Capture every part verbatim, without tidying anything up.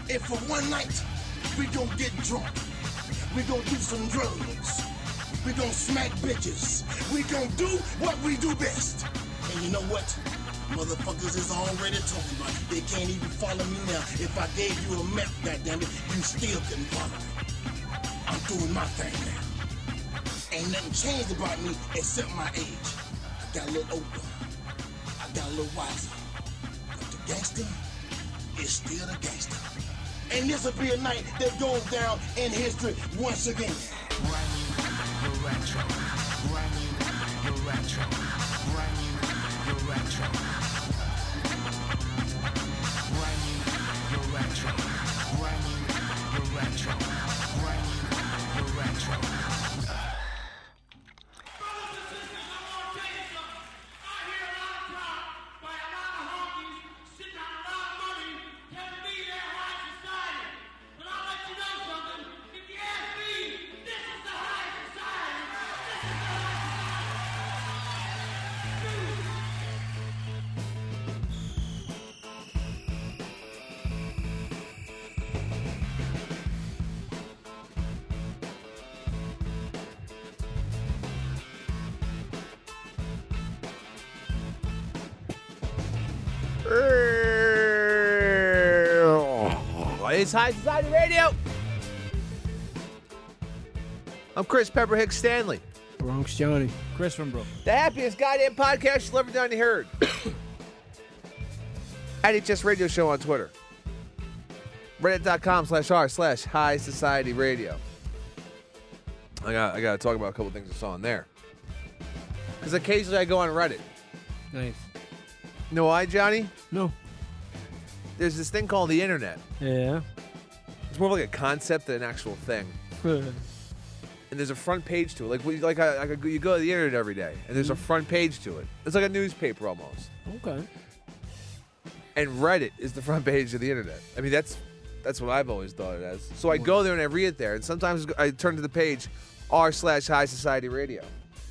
And for one night, we gon' get drunk. We gon' do some drugs. We gon' smack bitches. We gon' do what we do best. And you know what? Motherfuckers is already talking about it. They can't even follow me now. If I gave you a map, goddammit, you still couldn't follow me. I'm doing my thing now. Ain't nothing changed about me except my age. I got a little older. I got a little wiser. But the gangster is still the gangster. And this will be a night that goes down in history once again. Brand new, the retro. Brand new, the retro. Brand new, the retro. Brand new, the retro. Brand new, the retro. Brand new, the retro. It's High Society Radio. I'm Chris Pepperhick Stanley. Bronx Johnny. Chris from Brooklyn. The happiest goddamn podcast you'll ever done heard. At H S Radio Show on Twitter. Reddit.com slash r slash High Society Radio. I got I got to talk about a couple things I saw in there. Because occasionally I go on Reddit. Nice. You know why, Johnny? No. There's this thing called the internet. Yeah. It's more like a concept than an actual thing. And there's a front page to it. Like, we- like, I, I, you go to the internet every day, and there's a front page to it. It's like a newspaper almost. Okay. And Reddit is the front page of the internet. I mean, that's that's what I've always thought it as. So I go there and I read it there, and sometimes I turn to the page r slash High Society Radio.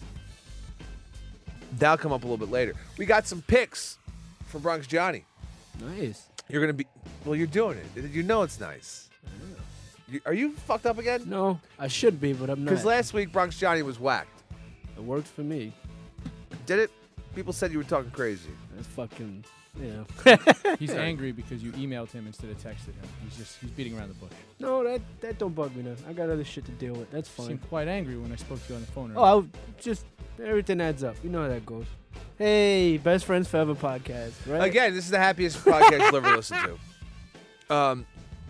That'll come up a little bit later. We got some picks for Bronx Johnny. Nice. You're gonna be well. You're doing it. You know it's nice. You, are you fucked up again? No, I should be, but I'm not. Because last week Bronx Johnny was whacked. It worked for me. Did it? People said you were talking crazy. That's fucking, you know. He's angry because you emailed him instead of texted him. He's just he's beating around the bush. No, that that don't bug me none. I got other shit to deal with. That's You fine. seemed quite angry when I spoke to you on the phone. Oh, I w- just everything adds up. You know how that goes. Hey, Best Friends Forever podcast, right? Again, this is the happiest podcast you'll ever listen to. Um,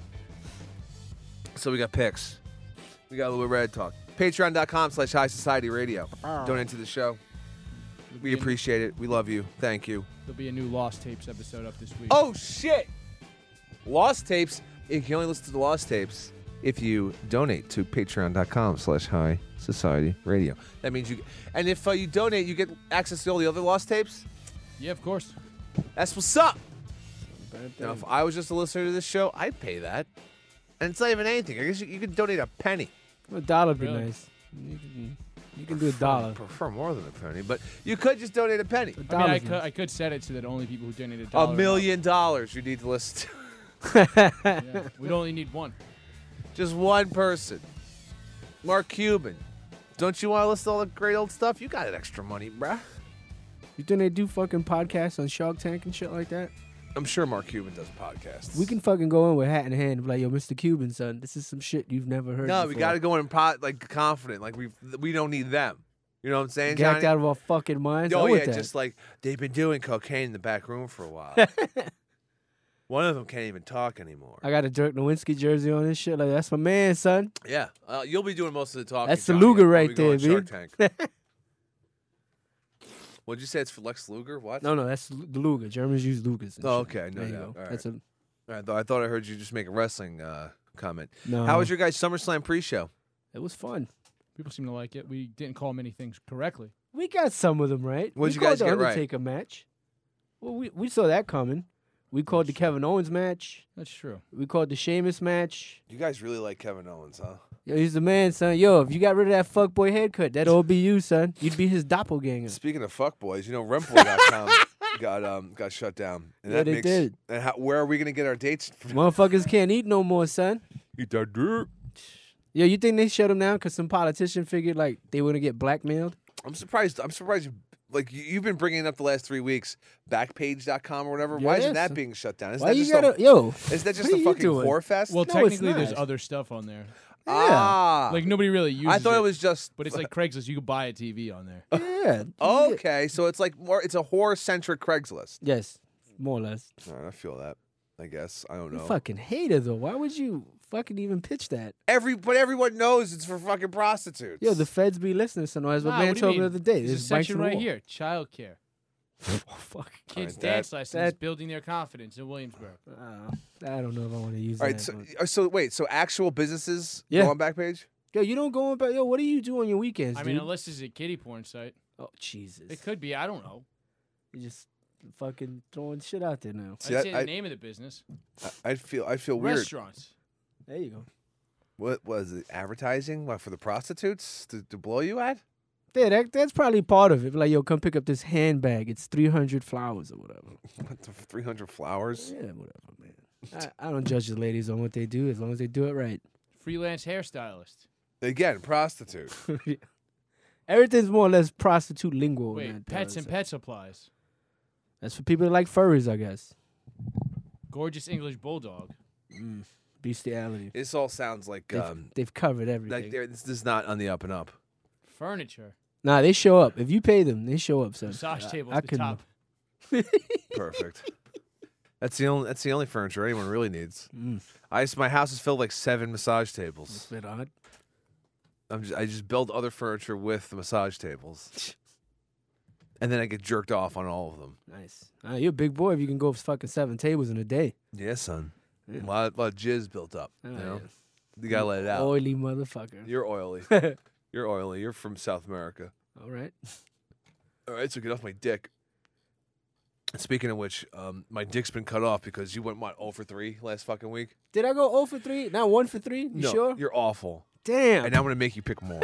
so we got picks. We got a little red talk. Patreon.com slash High Society Radio. Donate to the show. We appreciate it. We love you. Thank you. There'll be a new Lost Tapes episode up this week. Oh, shit. Lost Tapes. You can only listen to the Lost Tapes if you donate to patreon.com slash High Society Radio. That means you... And if uh, you donate, you get access to all the other Lost Tapes? Yeah, of course. That's what's up. Bad Now, thing. if I was just a listener to this show, I'd pay that. And it's not even anything. I guess you, you could donate a penny. A dollar would be Really? nice. You can, you can do a dollar. I prefer more than a penny, but you could just donate a penny. A I mean, dollar's I could, nice. I could set it so that only people who donate a A dollar. million dollars you need to listen to. Yeah, we'd only need one. Just one person. Mark Cuban. Don't you want to listen to all the great old stuff? You got that extra money, bruh. You think they do fucking podcasts on Shark Tank and shit like that? I'm sure Mark Cuban does podcasts. We can fucking go in with hat in hand and be like, yo, Mister Cuban, son, this is some shit you've never heard No, before. we got to go in pod, like confident. Like we we don't need them. You know what I'm saying, Gacked Johnny? out of our fucking minds. Oh I'm with yeah, that. just like they've been doing cocaine in the back room for a while. One of them can't even talk anymore. I got a Dirk Nowitzki jersey on and shit. Like, that's my man, son. Yeah, uh, you'll be doing most of the talking. That's the Johnny, Luger when right we go on there, Shark B. Tank. What'd you say? It's for Lex Luger? What? No, no, that's Lu- the Luger. Germans use Lugers. and Oh, shit. okay, no There you doubt. go. All That's a I thought I thought I heard you just make a wrestling uh, comment. no. How was your guys' SummerSlam pre-show? It was fun. People seem to like it. We didn't call many things correctly. We got some of them right. What'd we you called guys the get right? Undertaker match. Well, we we saw that coming. We called the Kevin Owens match. That's true. We called the Sheamus match. You guys really like Kevin Owens, huh? Yo, he's the man, son. Yo, if you got rid of that fuckboy haircut, that'd all be you, son. You'd be his doppelganger. Speaking of fuckboys, you know Rempboy dot com got um got shut down. And Yeah, that they makes, did. And how, where are we gonna get our dates? From? Motherfuckers can't eat no more, son. Eat that dirt. Yo, you think they shut them down because some politician figured like they wouldn't get blackmailed? I'm surprised. I'm surprised. You, like you, you've been bringing it up the last three weeks. Backpage dot com or whatever. Why isn't Yes. that being shut down? Isn't Why that you just gotta a, yo? Is that just what a are you fucking doing? whore fest? Well, No, it's technically, there's not. other stuff on there. ah, Like nobody really uses. I thought it it was just. But it's like Craigslist. You could buy a T V on there. Yeah. Okay, so it's like more. It's a horror centric Craigslist. Yes, more or less. All right, I feel that. I guess I don't You know. fucking hater though. Why would you fucking even pitch that? Every, but everyone knows it's for fucking prostitutes. Yo, the feds be listening. So no, as Nah, my man what do you told me the mean? other day. There's a There's banks section for the right wall. here. Child care. Oh, fuck. Kids Alright, dance that- lessons, that- building their confidence in Williamsburg. Uh, I don't know if I want to use All right, that. so, but- uh, so wait, so actual businesses Yeah. go on Backpage? Yo, you don't go on back. Yo, what do you do on your weekends, I dude? mean, unless it's a kiddie porn site. oh Jesus, It could be. I don't know. you just fucking throwing shit out there now. See, I'd I- say I- the name of the business. I, I'd feel, I feel weird. Restaurants. There you go. What was it? Advertising? What, for the prostitutes to, to blow you at? Yeah, that, that's probably part of it. Like, yo, come pick up this handbag. It's three hundred flowers or whatever. What the three hundred flowers? Yeah, whatever, man. I, I don't judge the ladies on what they do as long as they do it right. Freelance hairstylist. Again, prostitute. Everything's more or less prostitute lingo. in Wait, that, pets uh, and pet supplies. That's for people that like furries, I guess. Gorgeous English bulldog. Mm, bestiality. This all sounds like They've, um, they've covered everything. like they're- this is not on the up and up. Furniture. Nah, they show up. If you pay them, they show up. Son. Massage I- table I at the couldn't- top. Perfect. That's the only. That's the only furniture anyone really needs. Mm, I just, my house is filled like seven massage tables. that's a bit odd. I'm just, I just build other furniture with the massage tables, and then I get jerked off on all of them. Nice. Uh, you're a big boy if you can go fucking seven tables in a day. Yeah, son. Yeah. A lot, lot of jizz built up. Oh, you know, yeah. you gotta let it out. Oily motherfucker. You're oily. You're oily. You're from South America. All right. All right, so get off my dick. Speaking of which, um, my dick's been cut off because you went what zero for three last fucking week. Did I go zero for three? Not one for three? You no, sure? you're awful, Damn. and I'm gonna make you pick more.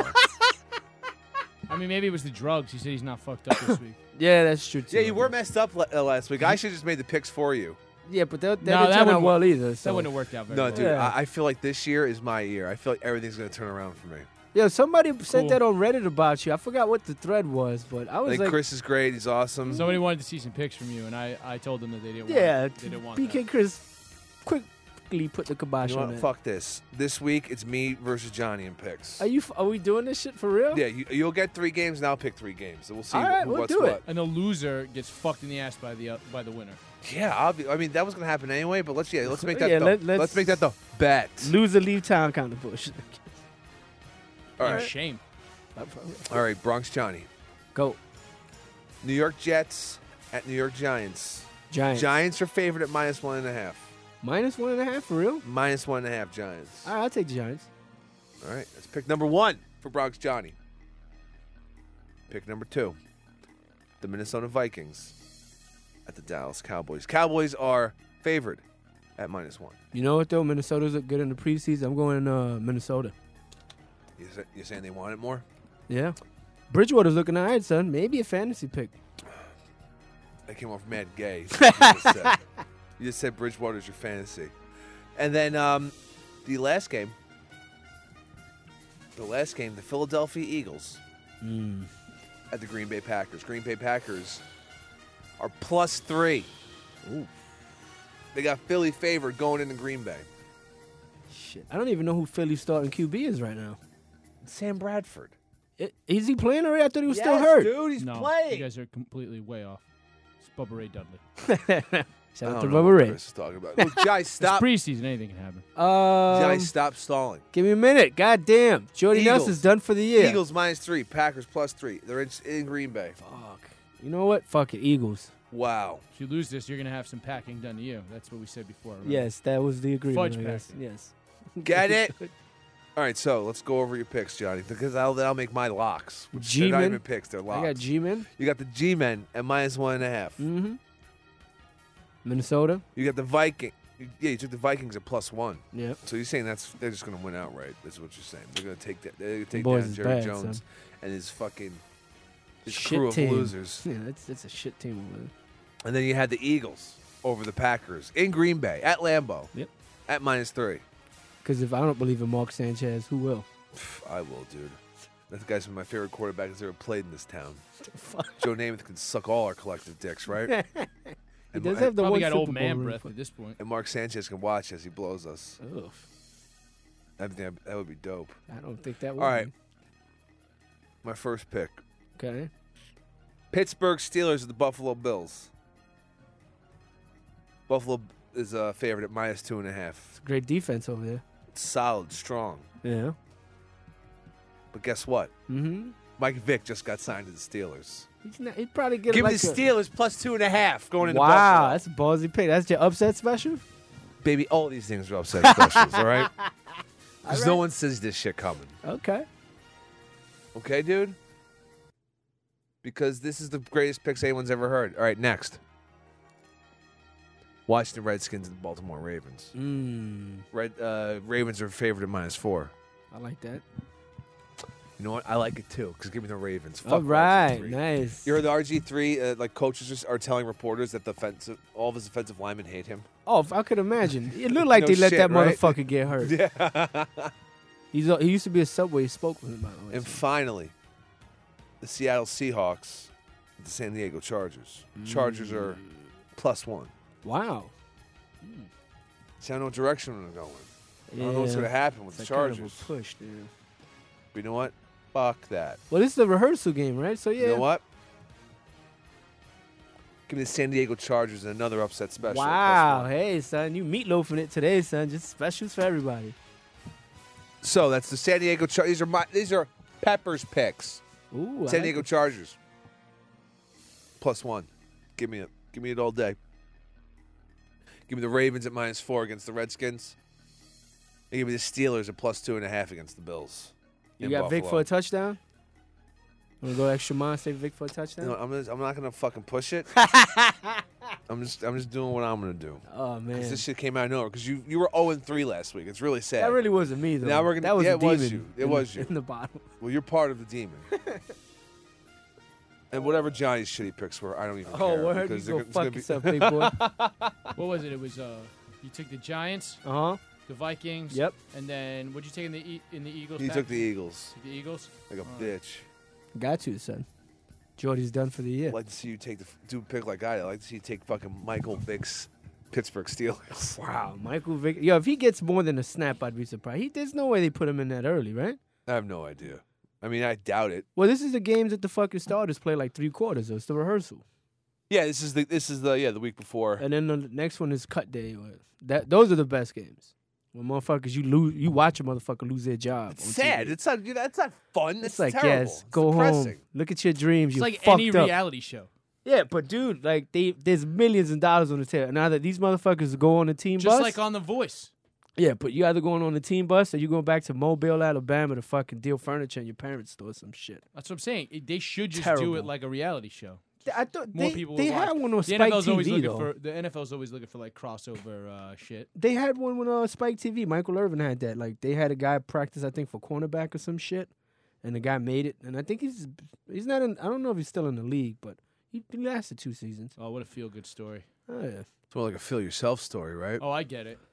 I mean, maybe it was the drugs. He said he's not fucked up this week. Yeah, that's true too. yeah, you were messed up la- uh, last week. I should have just made the picks for you. Yeah, but that, that No, didn't that turn out wouldn't well either. So. That wouldn't have worked out very No, well. dude, Yeah. I, I feel like this year is my year. I feel like everything's gonna turn around for me. Yo, somebody sent Cool. that on Reddit about you. I forgot what the thread was, but I I was think like, Chris is great. He's awesome. Somebody wanted to see some pics from you, and I, I told them that they didn't yeah, want it. They didn't want B K that. Chris quickly put the kibosh You know on what? it. Fuck this. This week it's me versus Johnny in picks. Are you? f- Are we doing this shit for real? Yeah, you, you'll get three games, and I'll pick three games. So we'll see All right, who, we'll what's do it. what. And the loser gets fucked in the ass by the uh, by the winner. Yeah, obvi- I mean that was gonna happen anyway. But let's yeah, let's make that Yeah, the, let- let's- let's make that the bet. Loser leave town kind of bullshit. All Damn right, Shame. all right. Bronx Johnny, Go New York Jets at New York Giants. Giants. Giants are favored at minus one and a half. Minus one and a half for real. Minus one and a half Giants. All right, I'll take the Giants. All right, let's pick number one for Bronx Johnny. Pick number two, the Minnesota Vikings at the Dallas Cowboys. Cowboys are favored at minus one. You know what though? Minnesota's look good in the preseason. I'm going uh, Minnesota. You say, you saying they want it more? Yeah. Bridgewater's looking all right, son. Maybe a fantasy pick. That came off mad gay. is what You just said, you just said Bridgewater's your fantasy. And then um, the last game, the last game, the Philadelphia Eagles Mm. at the Green Bay Packers. Green Bay Packers are plus three. Ooh. They got Philly favored going into Green Bay. Shit. I don't even know who Philly's starting Q B is right now. Sam Bradford. I- Is he playing already? I thought he was still Yes, hurt. dude, he's no, you playing. guys are completely way off. It's Bubba Ray Dudley. Shout I out to don't know Bubba what Ray. Chris is talking about. Look, guys, stop. It's preseason. Anything can happen. Um, Guys, stop stalling. give me a minute. God damn. Jordy Eagles. Nelson's done for the year. Eagles minus three. Packers plus three. They're in, in Green Bay. Fuck. You know what? Fuck it. Eagles. Wow. If you lose this, you're gonna have some packing done to you. That's what we said before. Remember? Yes, that was the agreement. Fudge I guess. packing. Yes. Get it? All right, so let's go over your picks, Johnny, because that'll, that'll make my locks. Which they're not G-men. even picks, they're locks. I got G-Men. You got the G-men at minus one and a half. Mm-hmm. Minnesota. You got the Viking. you- Yeah, you took the Vikings at plus one. Yep. So you're saying that's they're just going to win outright. That's what you're saying. They're going to take that. They're going to take boys down is Jerry bad, Jones son. and his fucking his Shit crew of team. losers. Yeah, that's that's a shit team over there. And then you had the Eagles over the Packers in Green Bay at Lambeau. Yep. At minus three. Because if I don't believe in Mark Sanchez, who will? I will, dude. That guy's one of my favorite quarterbacks ever played in this town. Joe Namath can suck all our collective dicks, right? He and, does Ma- have the Probably one got Super old Bowl man ring breath for- at this point. and Mark Sanchez can watch as he blows us. Ugh, I think that- that would be dope. I don't think that would. All right. be. My first pick. Okay. Pittsburgh Steelers at the Buffalo Bills. Buffalo is a favorite at minus two and a half. Great defense over there. Solid, strong. Yeah. But guess what? Mm-hmm. Mike Vick just got signed to the Steelers. He's not, he'd probably get Give like me the a- Steelers plus two and a half going into Wow, Buffalo. that's a ballsy pick. That's your upset special? Baby, all these things are upset specials, all right? Because All no right. one says this shit coming. Okay. Okay, dude? Because this is the greatest picks anyone's ever heard. All right, next. Washington Redskins and the Baltimore Ravens. Mm, Red uh, Ravens are favored at minus four. I like that. You know what? I like it too. Because give me the Ravens. Fuck All right, R G three. nice. You heard the R G three, uh, like coaches just are telling reporters that the offensive, all of his offensive linemen hate him. Oh, if I could imagine. It looked like No they let shit, that right? motherfucker get hurt. Yeah. He's a, he used to be a Subway spokesman, by the way. And finally, the Seattle Seahawks, the San Diego Chargers. Chargers are plus one. Wow. See, I know what direction I'm going. I don't know what's Yeah. going to happen with It's the like kind of Chargers. a push, dude. But you know what? Fuck that. Well, this is the rehearsal game, right? So yeah. You know what? Give me the San Diego Chargers and another upset special. at plus Wow. one. Hey, son, you meatloafing it today, son. Just specials for everybody. So that's the San Diego Chargers. These are my. These are Pepper's picks. Ooh. I San like Diego it. Chargers. Plus one. Give me it. Give me it all day. Give me the Ravens at minus four against the Redskins. And give me the Steelers at plus two and a half against the Bills. You in got Vic Buffalo. for a touchdown? Want to go extra mile, say Vic for a touchdown? You know, I'm, just, I'm not gonna fucking push it. I'm just I'm just doing what I'm gonna do. Oh, man. Because this shit came out of nowhere. Because you you were zero and three last week. It's really sad. That really wasn't me, though. Now we're gonna- that was yeah, a it was demon you. It in was the, you. in the bottom. Well, you're part of the demon. And whatever Johnny's shitty picks were, I don't even Oh, care. word. You because go they're- it's fuck gonna be- yourself, big boy. What was it? It was uh, you took the Giants, Uh-huh. the Vikings. Yep. And then what'd you take in the e- in the Eagles? He pack? took the Eagles Took the Eagles. like a Alright. bitch. Got you, son. Jordy's done for the year. I'd like to see you take the do a pick like I. I'd like to see you take fucking Michael Vick's Pittsburgh Steelers. Wow, Michael Vick. Yo, if he gets more than a snap, I'd be surprised. He, there's no way they put him in that early, right? I have no idea. I mean, I doubt it. Well, this is the games that the fucking starters play like three quarters. So it's the rehearsal, Yeah, this is the this is the yeah the week before. and then the next one is cut day. Or that those are the best games. When motherfuckers, you lose, you watch a motherfucker lose their job. It's on sad. T V. It's not. That's not fun. It's It's, like terrible. yes, It's go depressing. home, look at your dreams. It's You like fucked any up. reality show. Yeah, but dude, like they, there's millions of dollars on the table. Now that these motherfuckers go on the team Just bus, like on The Voice. yeah, but you either going on the team bus or you going back to Mobile, Alabama to fucking deal furniture in your parents' store or some shit. That's what I'm saying. It- They should just do Terrible. it like a reality show. I thought More they, people they would had watch. one on The Spike N F L's T always V looking though. for the N F L's always looking for like crossover uh, shit. They had one when uh, Spike T V. Michael Irvin had that. Like they had a guy practice, I think, for cornerback or some shit, and the guy made it. And I think he's he's not in. I don't know if he's still in the league, but he, he lasted two seasons. Oh, what a feel good story. Oh yeah. It's more like a feel yourself story, right? Oh, I get it.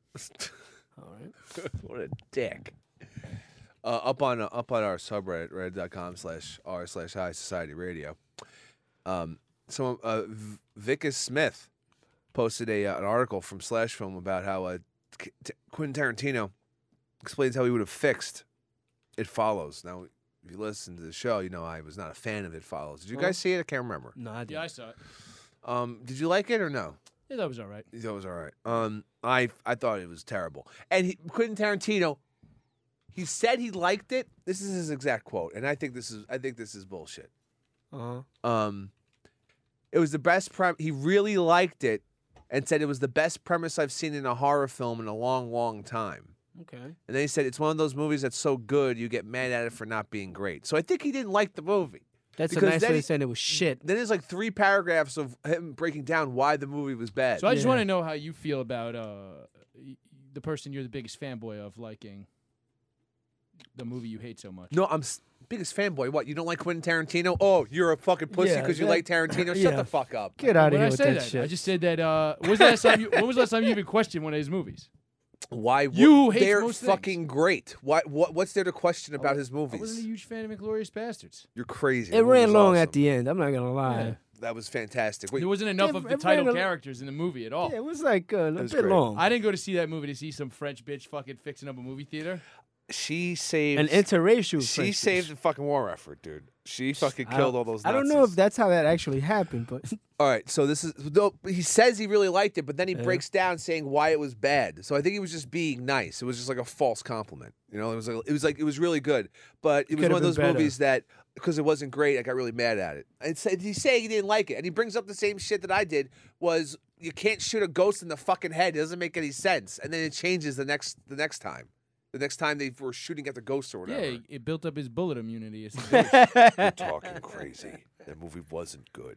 All right. What a dick. Uh, up on uh, up on our subreddit, reddit.com slash r slash high society radio. Um, someone, uh, v- Vicus Smith posted a uh, an article from Slash Film about how uh, K- T- Quentin Tarantino explains how he would have fixed It Follows. Now, if you listen to the show, you know I was not a fan of It Follows. Did you Oh. guys see it? I can't remember. No, I didn't. Yeah, I saw it. Um, did you like it or no? Yeah, that was all right. That was all right. Um, I I thought it was terrible. And he, Quentin Tarantino, he said he liked it. This is his exact quote, and I think this is I think this is bullshit. Uh-huh. Um, it was the best prem. He really liked it, and said it was the best premise I've seen in a horror film in a long, long time. Okay. And then he said it's one of those movies that's so good you get mad at it for not being great. So I think he didn't like the movie. That's Because a nice then way he- of saying it was shit. Then there's like three paragraphs of him breaking down why the movie was bad. So I just Yeah. want to know how you feel about uh, y- the person you're the biggest fanboy of liking the movie you hate so much. No, I'm s- biggest fanboy. What? You don't like Quentin Tarantino? Oh, you're a fucking pussy Yeah, because you that- like Tarantino. Shut yeah. the fuck up. Get out of When here I with say that, that, shit. I just said that. Uh, when was the last time you? When was the last time you even questioned one of his movies? Why? would- You hate They're most things. fucking great. Why? What? What's there to question about his I movies? wasn't a huge fan of Inglourious Bastards. You're crazy. it The movie ran was long awesome. at the end. I'm not gonna lie. Yeah. That was fantastic. Wait, There wasn't enough Yeah, of it the ran title a- characters in the movie at all. Yeah, it was like uh, a was bit great. long. I didn't go to see that movie to see some French bitch fucking fixing up a movie theater. she saved. An interracial. She French saved bitch. the fucking war effort, dude. She fucking I killed don't- all those. I don't know Nazis. if that's how that actually happened, but All right, so this is though he says he really liked it, but then he Yeah. breaks down saying why it was bad. So I think he was just being nice. It was just like a false compliment. You know, it was like, it was like it was really good, but it was could've one of been those better. movies that because it wasn't great, I got really mad at it. And sa- he's saying he didn't like it, and he brings up the same shit that I did. Was you can't shoot a ghost in the fucking head? It doesn't make any sense. And then it changes the next the next time. The next time they were shooting at the ghost or whatever. Yeah, it built up his bullet immunity. It's a You're talking crazy. That movie wasn't good.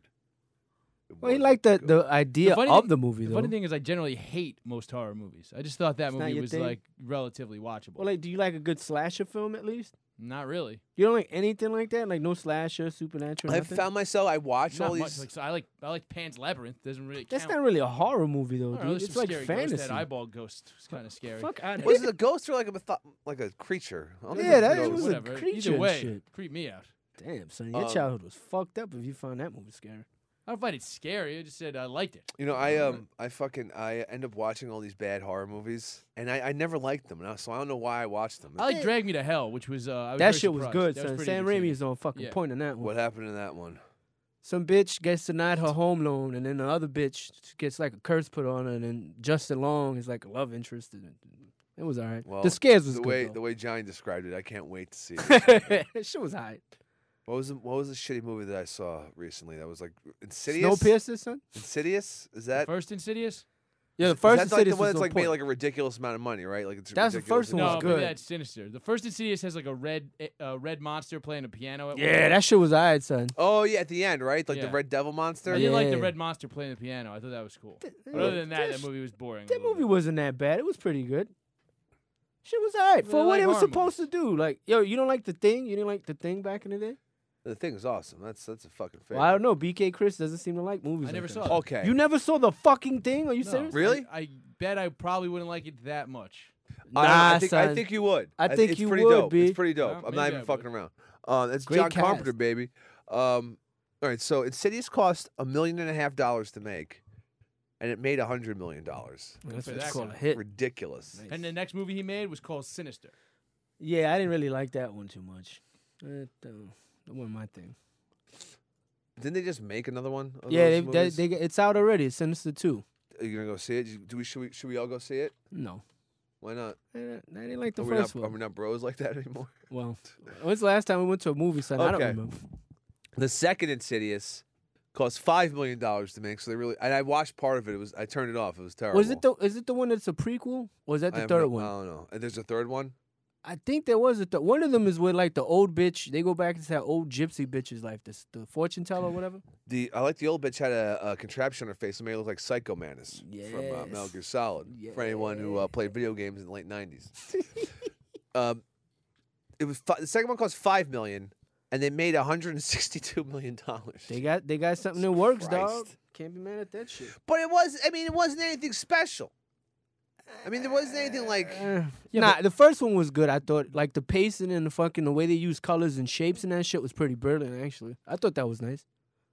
It well, he wasn't liked the, good. the idea funny of thing- the movie, The though. funny thing is, I generally hate most horror movies. I just thought that It's not movie your was thing? like relatively watchable. Well, like, do you like a good slasher film at least? Not really. You don't like anything like that? Like no slasher, supernatural, I nothing? found myself. I watched Not all much. these. Like, so I like I like Pan's Labyrinth. Doesn't really. That's count. not really a horror movie, though, I don't know, dude. there's It's some like scary fantasy. Ghost. That eyeball ghost was kind of scary. Fuck out of Was here. it a ghost or like a mytho- like a creature? I don't think Yeah, it that a it ghost. was a Whatever. creature Either and way, shit. creep me out. Damn, son, your Um, childhood was fucked up if you found that movie scary. I don't find it scary. I just said I liked it. You know, I um, I fucking, I end up watching all these bad horror movies, and I, I never liked them, now, so I don't know why I watched them. I like Drag Me to Hell, which was uh, I was That very shit was surprised. good, That was son. pretty Sam Raimi entertaining. is on fucking Yeah. point in that one. What happened in that one? Some bitch gets denied her home loan, and then the other bitch gets like a curse put on her, and then Justin Long is like a love interest. And it was all right. Well, the scares was the good, way though. the way Johnny described it. I can't wait to see it. That shit was alright. What was the, what was the shitty movie that I saw recently? That was like Insidious. Snowpiercer, son? Insidious is The that? first Insidious? Yeah, the is first that's like the Insidious one was that's on like made point. like a ridiculous amount of money, right? Like it's That's the ridiculous first one No, was amount. maybe good. that's Sinister. The first Insidious has like a red uh, red monster playing a piano. At one Yeah, point. that shit was alright, son. Oh yeah, at the end, right? Like Yeah. the Red Devil monster. I didn't like the Yeah. red monster playing the piano. I thought that was cool. But yeah, other than that, that that movie was boring. a That little movie bit. wasn't that bad. It was pretty good. Shit was alright Yeah, for I what like it was horror supposed to do. Like, yo, you don't like the thing? You didn't like the thing back in the day? The thing is awesome. That's that's a fucking favorite. Well, I don't know. B K Chris doesn't seem to like movies. I never like saw that. it. Okay. You never saw the fucking thing? Are you No. serious? Really? I, I bet I probably wouldn't like it that much. I, don't know, Nah, I think I son. think you would. I think it's you pretty would, dope. B. It's pretty dope. Well, I'm maybe not I even would. fucking around. Um, it's Great John cast. Carpenter, baby. Um, all right, so Insidious cost a million and a half dollars to make, and it made a hundred million dollars. That's For what it's that called a guy. hit. Ridiculous. Nice. And the next movie he made was called Sinister. Yeah, I didn't really like that one too much. It, uh, that wasn't my thing. Didn't they just make another one? Of Yeah, they, those they, movies? they, it's out already. It's Sinister two. Are you gonna go see it? Do we should we should we all go see it? No. Why not? I didn't, I didn't like the Are we, not, first are one. we not bros like that anymore? Well, when's the last time we went to a movie, son? I don't Okay. remember. The second Insidious cost five million dollars to make, so they really. And I watched part of it. It was I turned it off. It was terrible. Was it the is it the one that's a prequel? Or is that I the have third no- one? I don't know. And there's a third one. I think there was a th- one of them is with like the old bitch. They go back into that old gypsy bitch's life, this the fortune teller or whatever. The I like the old bitch had a, a contraption on her face that made it look like Psycho Mantis from uh, Yes. Metal Gear Solid. For anyone who uh, played video games in the late nineties. um, it was fi- the second one cost five million, and they made one hundred and sixty-two million dollars. They got they got something that works, dog. Christ. Can't be mad at that shit. But it was. I mean, it wasn't anything special. I mean, there wasn't anything like. Uh, Yeah, nah, the first one was good. I thought like the pacing and the fucking the way they use colors and shapes and that shit was pretty brilliant. Actually, I thought that was nice.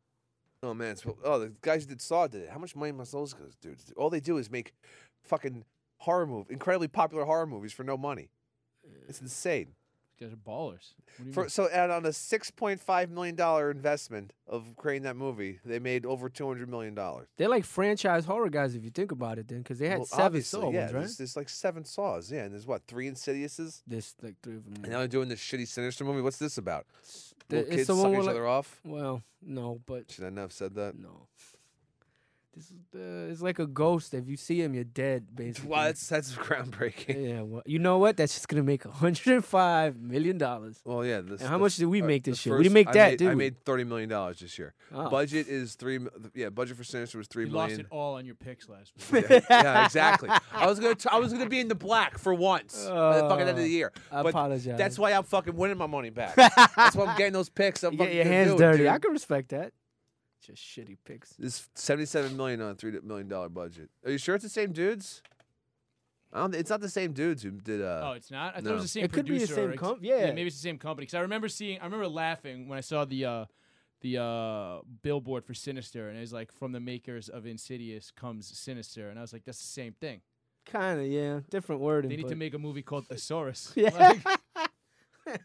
Oh man! It's, oh, the guys who did Saw did it. How much money must those guys do? All they do is make fucking horror movie, incredibly popular horror movies for no money. It's insane. These guys are ballers. What do you For, mean? so, and on a six point five million dollar investment of creating that movie, they made over two hundred million dollars. They're like franchise horror guys if you think about it, then, because they had Well, seven obviously, Saw yeah. ones, right? There's, there's like seven Saws, yeah, and there's what three Insidiouses, There's like three of them. and now they're doing this shitty Sinister movie. What's this about? The- Little it's kids the one sucking with, each like- other off. Well, no, but Should I not have said that? no. It's, uh, it's like a ghost. If you see him, you're dead, basically. Well, that's that's groundbreaking. Yeah, well, you know what? That's just gonna make one hundred five million dollars. Well, yeah. This, And how the- much did we uh, make the this shit? We first- didn't make I that, made, did I we? made thirty million dollars this year. Oh. Budget is three. mi- Yeah, budget for Sinister was three You lost million. it all on your picks last week. yeah, yeah, exactly. I was gonna. T- I was gonna be in the black for once at the fucking end of the year. I but apologize. That's why I'm fucking winning my money back. That's why I'm getting those picks. I'm You get fucking your gonna hands do it, dirty. dude. I can respect that. Just shitty picks. This seventy-seven million on a three million dollar budget. Are you sure it's the same dudes? I don't. It's not the same dudes who did. Uh, Oh, it's not. I thought no. it was the same It could be the producer. same It's- com- yeah. maybe it's the same company. Because I remember seeing, I remember laughing when I saw the uh, the uh, billboard for Sinister, and it was like, from the makers of Insidious comes Sinister, and I was like, that's the same thing. Kind of, yeah. Different wording. They need but- to make a movie called Thesaurus. Yeah. Like,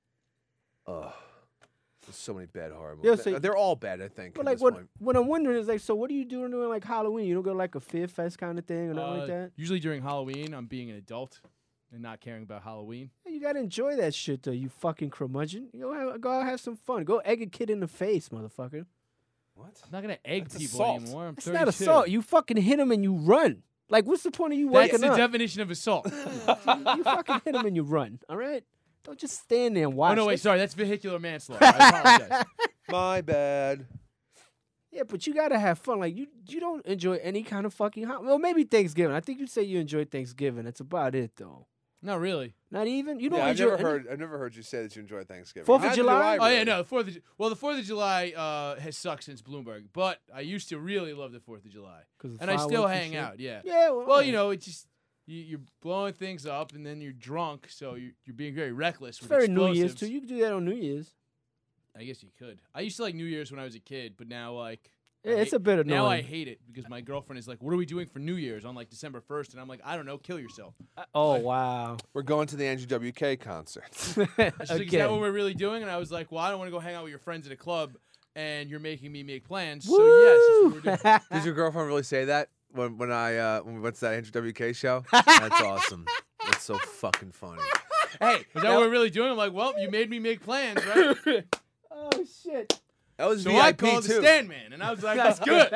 Ugh. There's so many bad horror Yeah, movies. so- They're all bad, I think. But at like this what point. what I'm wondering is like, so what are you doing during like Halloween? You don't go to like a fear fest kind of thing or nothing uh, like that? Usually during Halloween, I'm being an adult and not caring about Halloween. You gotta enjoy that shit though. You fucking curmudgeon. You go have, go out have some fun. Go egg a kid in the face, motherfucker. What? I'm not gonna egg That's people assault. anymore. I'm It's thirty-two. not assault. You fucking hit him and you run. Like, what's the point of you That's waking the up? definition of assault. you fucking hit him and you run. All right. Don't just stand there and watch. Oh no, wait, Let's- sorry, that's vehicular manslaughter. I apologize. My bad. Yeah, but you gotta have fun. Like you, you don't enjoy any kind of fucking. Ho- well, maybe Thanksgiving. I think you say you enjoy Thanksgiving. That's about it, though. Not really. Not even. You don't Yeah, I've enjoy. never any- heard. I've never heard you say that you enjoy Thanksgiving. Fourth of Neither do July? I, Oh yeah, really. no, the Fourth of Ju- well, the Fourth of July uh, has sucked since Bloomberg, but I used to really love the Fourth of July, 'Cause of and I still fireworks and hang shit. out. Yeah. Yeah. Well, Well, you know, it just you, you're blowing things up, and then you're drunk, so you're, you're being very reckless. it's with very New Year's explosives. too. You can do that on New Year's. I guess you could. I used to like New Year's when I was a kid, but now like I Yeah, it's hate- a bit annoying. now I hate it because my girlfriend is like, "What are we doing for New Year's on like December first?" And I'm like, "I don't know, kill yourself." Oh wow. We're going to the Andrew W K concert. She's like, "Is that Again. what we're really doing?" And I was like, "Well, I don't want to go hang out with your friends at a club, and you're making me make plans." So yes, that's what we're doing. Did your girlfriend really say that when when I uh, when we went to that Andrew W K show? That's awesome. That's so fucking funny. Hey, Is that what we're really doing? I'm like, well, you made me make plans, right? Oh shit. that was So V I I P called the too. stand man, and I was like, that's good.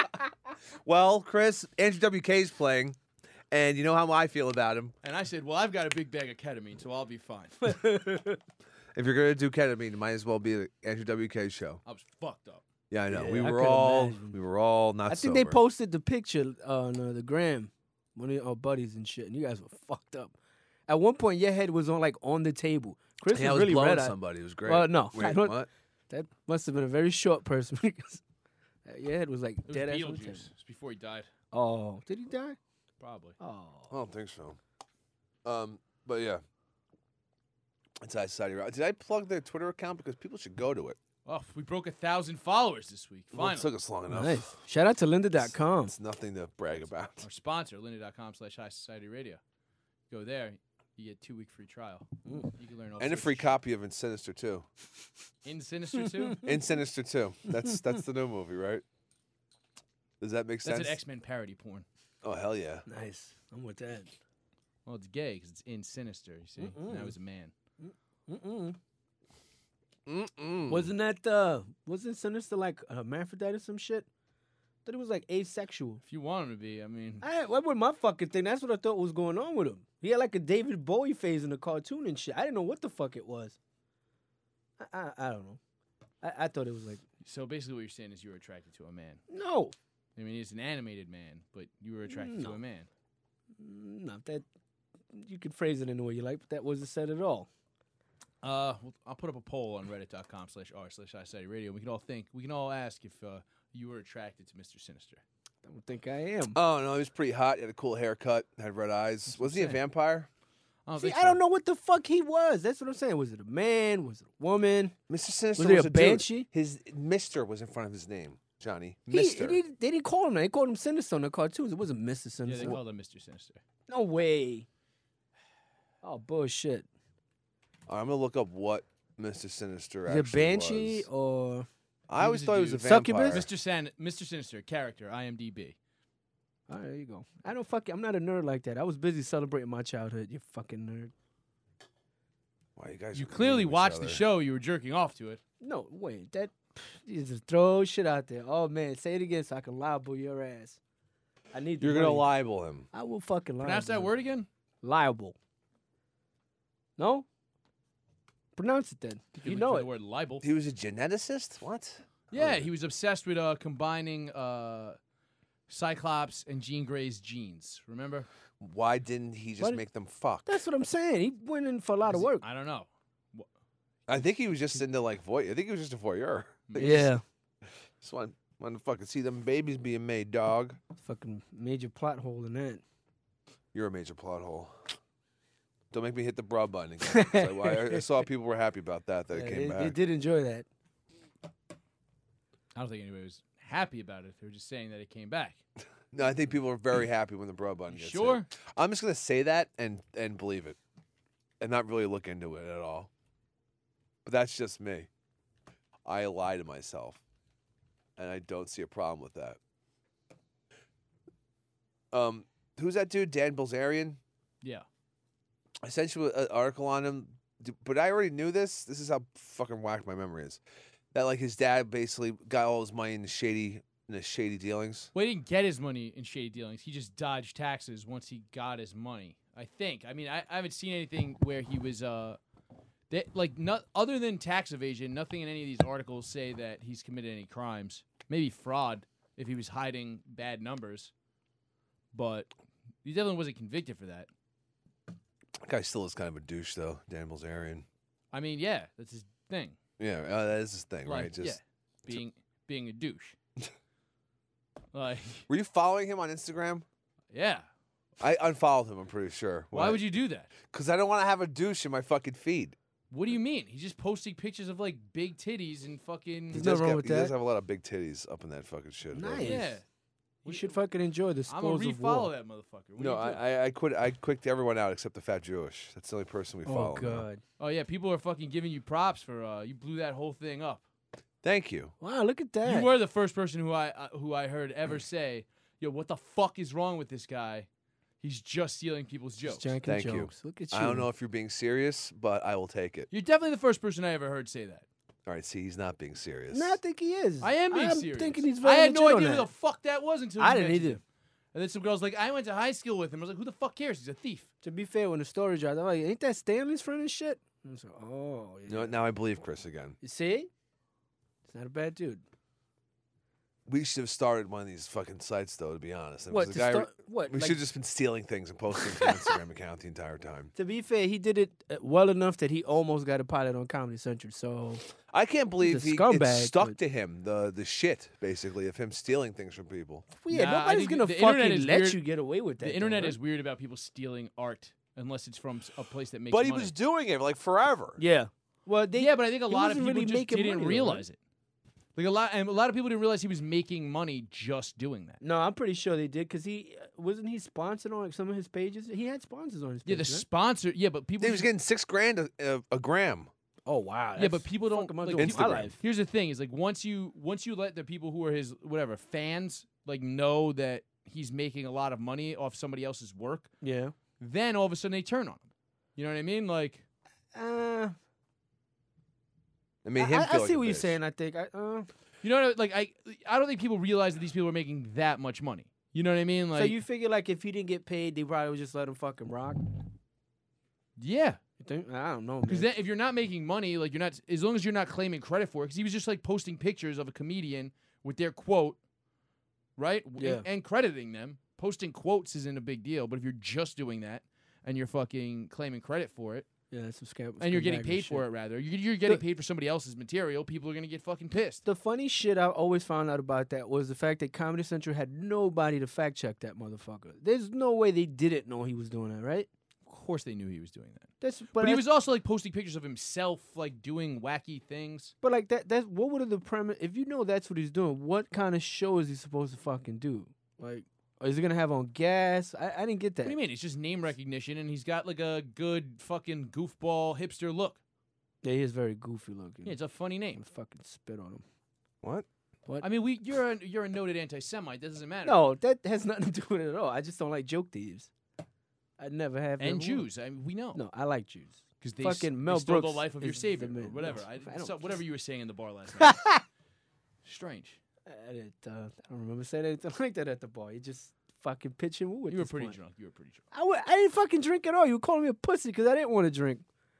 Well, Chris, Andrew W K's playing, and you know how I feel about him. And I said, well, I've got a big bag of ketamine, so I'll be fine. If you're gonna do ketamine, it might as well be the Andrew W K show. I was fucked up. Yeah, I know. Yeah, we I were could all imagine. we were all not. I think they sober. posted the picture on uh, the gram, one of our buddies and shit, and you guys were fucked up. At one point, your head was on like on the table. Chris Yeah, I was was really blowing red. eyed. somebody. It was great. Well, no, I Wait, don't- what? That must have been a very short person because uh, your head was like It was dead ass on the Beetlejuice. table. It's before he died, Oh, did he die? probably. Oh, I don't think so. Um, but yeah, Inside Society. Did I plug their Twitter account because people should go to it? Oh, we broke a thousand followers this week. Well, Finally. it took us long enough. nice. Shout out to lynda dot com. It's nothing to brag about. Our sponsor, lynda.com slash high society radio. Go there, you get two week free trial. You can learn all And a sorts free of shit. copy of In Sinister too. In Sinister too. In Sinister too. That's that's the new movie, right? Does that make That's sense? an X-Men parody porn. Oh hell yeah! Nice. I'm with that. Well, it's gay because it's in Sinister. You see, and I was a man. Mm-mm. Mm-mm. Wasn't that uh? Wasn't Sinister like a hermaphrodite or some shit? Thought he was like asexual. If you want him to be, I mean, I, what was my fucking thing? That's what I thought was going on with him. He had like a David Bowie phase in the cartoon and shit. I didn't know what the fuck it was. I I, I don't know. I, I thought it was like so basically what you're saying is you were attracted to a man. no, I mean, he's an animated man, but you were attracted No. to a man. not that. You could phrase it in the way you like, but that wasn't said at all. Uh, well, I'll put up a poll on reddit.com slash r slash I Society Radio. We can all think, we can all ask if uh, you were attracted to Mister Sinister. I don't think I am. Oh no, he was pretty hot. He had a cool haircut. Had red eyes. what Was he a I'm saying. vampire? I don't See, think I so. don't know what the fuck he was. That's what I'm saying. Was it a man? Was it a woman? Mister Sinister Was he a a dude. banshee? His Mister was in front of his name. Johnny. He, Mister. he, they didn't call him that. They called him Sinister on the cartoons. It wasn't Mister Yeah, Sinister. they called him Mister Sinister. No way. Oh, bullshit. All right, I'm gonna look up what Mister Sinister Is it actually Banshee was. or I always was a thought he was a dude. vampire. Succubus? Mister San, Mister Sinister character, IMDb. All right, there you go. I don't fucking. I'm not a nerd like that. I was busy celebrating my childhood. You fucking nerd. Why you guys? You are mean clearly to each watched the other. show. You were jerking off to it. No, wait. That You just throw shit out there. Oh man, say it again so I can libel your ass. I need. the You're gonna money. libel him. I will fucking libel. Pronounce that him. word again. Liable. No. Pronounce it then. You You look know for it. The word libel. He was a geneticist. What? Yeah, he was obsessed with uh, combining uh, Cyclops and Jean Grey's genes. Remember? Why didn't he just What? make them fuck? That's what I'm saying. He went in for a lot of work. I don't know. I think he was just into like voy. I think he was just a voyeur. Yeah. Just want, want to fucking see them babies being made, dog. Fucking major plot hole in that. You're a major plot hole. Don't make me hit the bra button again. 'cause I, I, I saw people were happy about that. That Yeah, it came they, back. they did enjoy that. I don't think anybody was happy about it. They were just saying that it came back. No, I think people are very happy when the bra button You gets sure? hit. I'm just gonna say that and and believe it, and not really look into it at all. But that's just me. I lie to myself, and I don't see a problem with that. Um, who's that dude? Dan Bilzerian. Yeah. I sent you an article on him, d- but I already knew this. This is how fucking whack my memory is. That like his dad basically got all his money in the shady in the shady dealings. Well, he didn't get his money in shady dealings. He just dodged taxes once he got his money. I think. I mean, I, I haven't seen anything where he was uh, they, like not other than tax evasion. Nothing in any of these articles say that he's committed any crimes. Maybe fraud if he was hiding bad numbers, but he definitely wasn't convicted for that. That guy still is kind of a douche, though. Dan Bilzerian. I mean, yeah, that's his thing. Yeah, uh, that is his thing, Like, right? Just yeah, being being a douche. Like, were you following him on Instagram? yeah. I unfollowed him. I'm pretty sure. Why would you do that? Because I don't want to have a douche in my fucking feed. What do you mean? He's just posting pictures of like big titties and fucking. He There's does, nothing wrong get- with he does that. have a lot of big titties up in that fucking shit. though. Nice. Yeah. You should fucking enjoy the I'm gonna spoils of war. refollow that motherfucker. What No, are you doing? I, I I quit. I quit everyone out except the fat Jewish. That's the only person we Oh follow. now. god. Oh yeah, people are fucking giving you props for uh you blew that whole thing up. Thank you. Wow, look at that. You were the first person who I uh, who I heard ever say, "Yo, what the fuck is wrong with this guy? He's just stealing people's Just jokes." janking Thank you. jokes. Look at you. I don't know if you're being serious, but I will take it. You're definitely the first person I ever heard say that. All right. See, he's not being serious. No, I think he is. I am being I'm serious. thinking he's very I had no legit on idea who that. the fuck that was until I you didn't mentioned either. him. And then some girl's like, "I went to high school with him." I was like, "Who the fuck cares? He's a thief." To be fair, when the story dropped, I'm like, ain't that Stanley's friend and shit? I was like, oh, yeah. You know what? Now I believe Chris again. You see? It's not a bad dude. We should have started one of these fucking sites, though. To be honest, It What? was To the guy- start, what? We like, should have just been stealing things and posting to the Instagram account the entire time. to be fair, he did it uh, well enough that he almost got a pilot on Comedy Central. So I can't believe He's a he it scumbag, stuck but- to him the the shit basically of him stealing things from people. well, yeah, Nah, I nobody's think gonna the internet fucking is let weird. you get away with that. The though, internet right? is weird about people stealing art unless it's from s- a place that makes But he money. was doing it like forever. Yeah. Well, they, yeah, but I think a he lot of wasn't people really just making didn't money, though, realize it. Like a lot, and a lot of people didn't realize he was making money just doing that. No, I'm pretty sure they did because he uh, wasn't he sponsored on like, some of his pages. He had sponsors on his Yeah, page. the right? sponsor. Yeah, but people. He was getting six grand a, a, a gram. Oh wow. Yeah, but that's people don't fuck am I like doing with my Instagram. life? Here's the thing: is like once you once you let the people who are his whatever fans like know that he's making a lot of money off somebody else's work, Yeah. then all of a sudden they turn on him. You know what I mean? Like, Uh, It made I, him I, feel I like see a what you're bitch. saying. I think. I, uh, you know, what I- like I I don't think people realize that these people are making that much money. You know what I mean? Like, so you figure like if he didn't get paid, they probably would just let him fucking rock. yeah. You think? I don't know. Because man. then if you're not making money, like you're not, as long as you're not claiming credit for it, because he was just like posting pictures of a comedian with their quote, right? W- Yeah. And, and crediting them. Posting quotes isn't a big deal, but if you're just doing that and you're fucking claiming credit for it, yeah, that's some scam. and you're getting paid for it, rather, you're, you're getting The- paid for somebody else's material, people are gonna get fucking pissed. The funny shit I always found out about that was the fact that Comedy Central had nobody to fact check that motherfucker. There's no way they didn't know he was doing that, right? Of course, they knew he was doing that, That's but, but, he that's- was also like posting pictures of himself, like doing wacky things. But like that that's what would the premise if you know that's what he's doing, what kind of show is he supposed to fucking do? Like is he gonna have on gas? I, I didn't get that. What do you mean? It's just name recognition, and he's got like a good fucking goofball hipster look. Yeah, he is very goofy looking. Yeah, it's a funny I'm name. gonna fucking spit on him. What? I mean, we you're a you're a noted anti-Semite. That doesn't matter. No, that has nothing to do with it at all. I just don't like joke thieves. I never have. and never will. Jews. I mean, we know No, I like Jews. because they, fucking s- Mel they stole Brooks the life of your is savior the or man. whatever. No, I, I don't- so- whatever you were saying in the bar last night. Strange. I, didn't, uh, I don't remember saying anything like that at the bar. You just fucking pitching woo at You were this pretty point. drunk. You were pretty drunk. I, w- I didn't fucking drink at all. You were calling me a pussy because I didn't want to drink.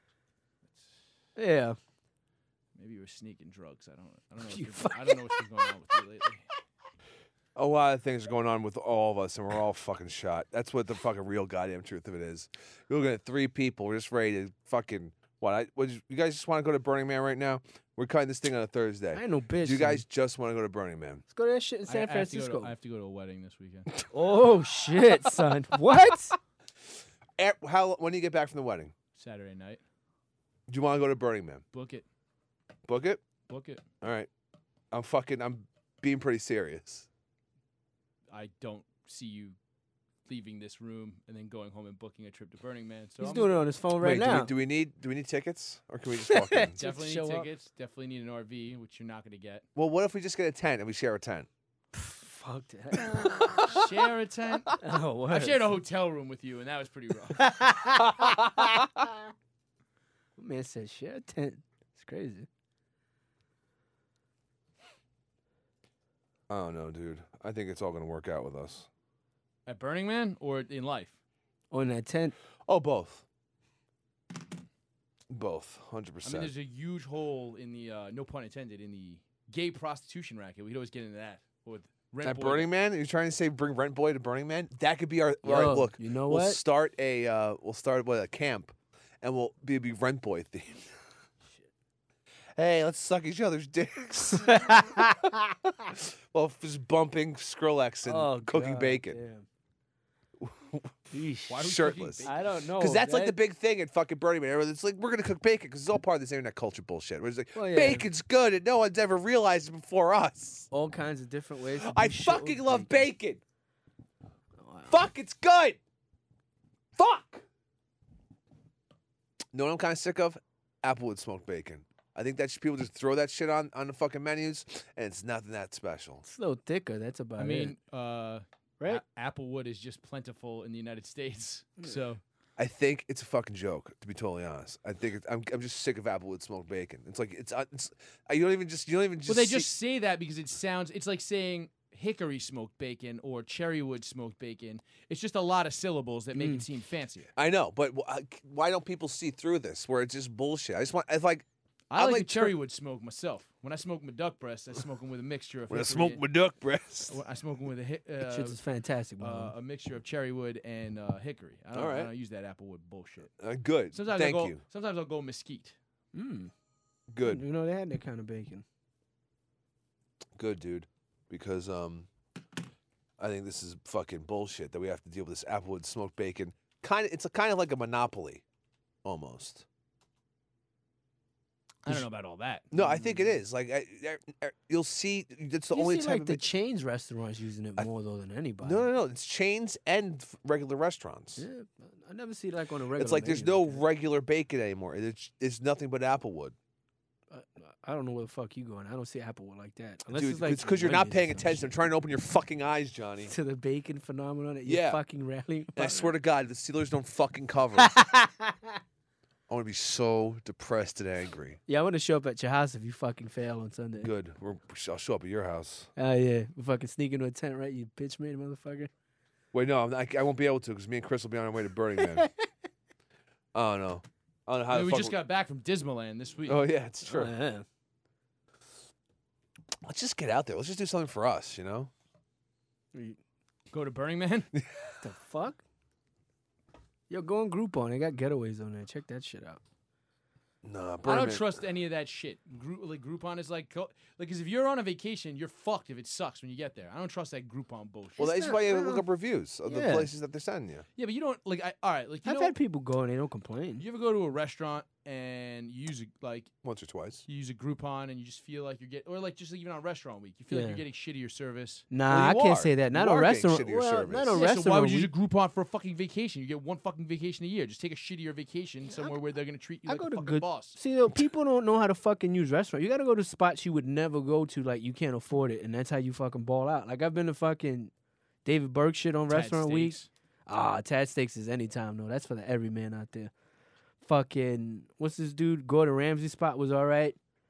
Yeah. Maybe you were sneaking drugs. I don't. I don't know. You What's been, I don't know what's been going on with you lately. A lot of things are going on with all of us, and we're all fucking shot. That's what the fucking real goddamn truth of it is. You're looking at three people. We're just ready to fucking what? I what, you guys just want to go to Burning Man right now? We're cutting this thing on a Thursday. I ain't no bitch. Do you son. guys just want to go to Burning Man? Let's go to that shit in I- San I have to go to- Francisco. I have to go to a wedding this weekend. Oh, shit, son. What? Eh, How? When do you get back from the wedding? Saturday night. Do you want to go to Burning Man? Book it. Book it. Book it. All right. I'm fucking. I'm being pretty serious. I don't see you leaving this room and then going home and booking a trip to Burning Man. So He's I'm doing it on his phone right Wait, now. do we, do we need do we need tickets or can we just walk in? definitely show need up. tickets. Definitely need an R V, which you're not going to get. Well, what if we just get a tent and we share a tent? Fuck that. Share a tent. Oh, what? I shared a hotel room with you, and that was pretty rough. Man said share a tent. It's crazy. I don't know, dude. I think it's all gonna work out with us. At Burning Man or in life? On that tent. Oh, both. Both, hundred I mean, percent. there's a huge hole in the, uh, no pun intended, in the gay prostitution racket. We'd always get into that. With Rent At Boy. Burning Man, are you trying to say bring Rent Boy to Burning Man? That could be our. all right, Yo, look. you know we'll what? start a. Uh, we'll start with a camp, and we'll be, be Rent Boy themed. Hey, let's suck each other's dicks. Well, just bumping Skrillex and Oh, cooking God bacon. damn. Yeesh. Why are we Shirtless. cooking I don't know. Because that's like That- the big thing at fucking Burning Man. Everyone's like, we're gonna cook bacon because it's all part of this internet culture bullshit. Where it's like, Well, yeah. bacon's good and no one's ever realized it before us. all kinds of different ways. to do I shit fucking with love bacon. Wow. Fuck, it's good. Fuck. Know what I'm kind of sick of? Applewood smoked bacon. I think that sh- people just throw that shit on on the fucking menus, and it's nothing that special. It's a little thicker. That's about I mean, it. uh, Right? A- Applewood is just plentiful in the United States. So I think it's a fucking joke, to be totally honest. I think it's, I'm I'm just sick of Applewood smoked bacon. It's like it's, uh, it's you don't even just you don't even just well, they see- just say that because it sounds. It's like saying hickory smoked bacon or cherrywood smoked bacon. It's just a lot of syllables that make Mm. it seem fancier. I know, but wh- uh, why don't people see through this? Where it's just bullshit. I just want. It's like I I like, like a tur- cherrywood smoke myself. When I smoke my duck breast, I smoke them with a mixture of. when I hickory smoke my duck breast. and- I smoke them with a hi- uh, Shit is fantastic, man. uh, a mixture of cherrywood and uh, hickory. I don't, All right. I don't use that Applewood bullshit. Uh, good. Sometimes Thank I'll go, you. Sometimes I'll go mesquite. mm. Good. You know, they had that kind of bacon. Good, dude. Because um, I think this is fucking bullshit that we have to deal with this Applewood smoked bacon. Kind of, it's a kind of like a monopoly, almost. I don't know about all that. No, I think it is. Like I, I- I- you'll see, it's the you only see, type like of the it- chains restaurants using it I- more though than anybody. No, no, no. It's chains and f- regular restaurants. Yeah, I never see it like on a regular. It's like there's menu no like that. regular bacon anymore. It's it's nothing but Applewood. I, I don't know where the fuck you going. I don't see Applewood like that. Unless Dude, it's like it's because you're not Wendy's or paying some attention. I'm shit. trying to open your fucking eyes, Johnny. to the bacon phenomenon that you're Yeah. fucking rallying. And I about. swear to God, the Steelers don't fucking cover. I'm gonna be so depressed and angry. Yeah, I want to show up at your house if you fucking fail on Sunday. Good. We're, I'll show up at your house. Oh yeah, we fucking sneak into a tent, right? You bitch made motherfucker. Wait, no, I'm not, I won't be able to because me and Chris will be on our way to Burning Man. Oh no, I don't know how. I the mean, we fuck just got back from Dismaland this week. Oh yeah, it's true. Oh, yeah. Let's just get out there. Let's just do something for us, you know. You- Go to Burning Man. The fuck? Yo, go on Groupon. They got getaways on there. Check that shit out. Nah, I Burning don't Man. trust any of that shit. Group, like Groupon is like, co- like, cause if you're on a vacation, you're fucked if it sucks when you get there. I don't trust that Groupon bullshit. Well, It's that's not- why you I look don't- up reviews of the Yeah. places that they're sending you. yeah, but you don't like. I, all right, like you I've know, had people go and they don't complain. you ever go to a restaurant and you use a, like Once or twice. you use a Groupon and you just feel like you're getting, or like just like even on restaurant week, you feel like Yeah. you're getting shittier service. Nah, Well, I you can't are. say that. Not You a are getting restaurant. shittier Well, service. not a Yeah, restaurant. so why would you we- use a Groupon for a fucking vacation? You get one fucking vacation a year. Just take a shittier vacation somewhere where they're gonna treat you I like go a to fucking good. boss. See, though, people don't know how to fucking use restaurants. You got to go to spots you would never go to, like you can't afford it, and that's how you fucking ball out. Like I've been to fucking David Burke shit on Tad Restaurant Week. Steaks. Ah, Tad Steaks is anytime though. That's for the everyman out there. Fucking what's this dude? Gordon Ramsay spot was all right. Eh,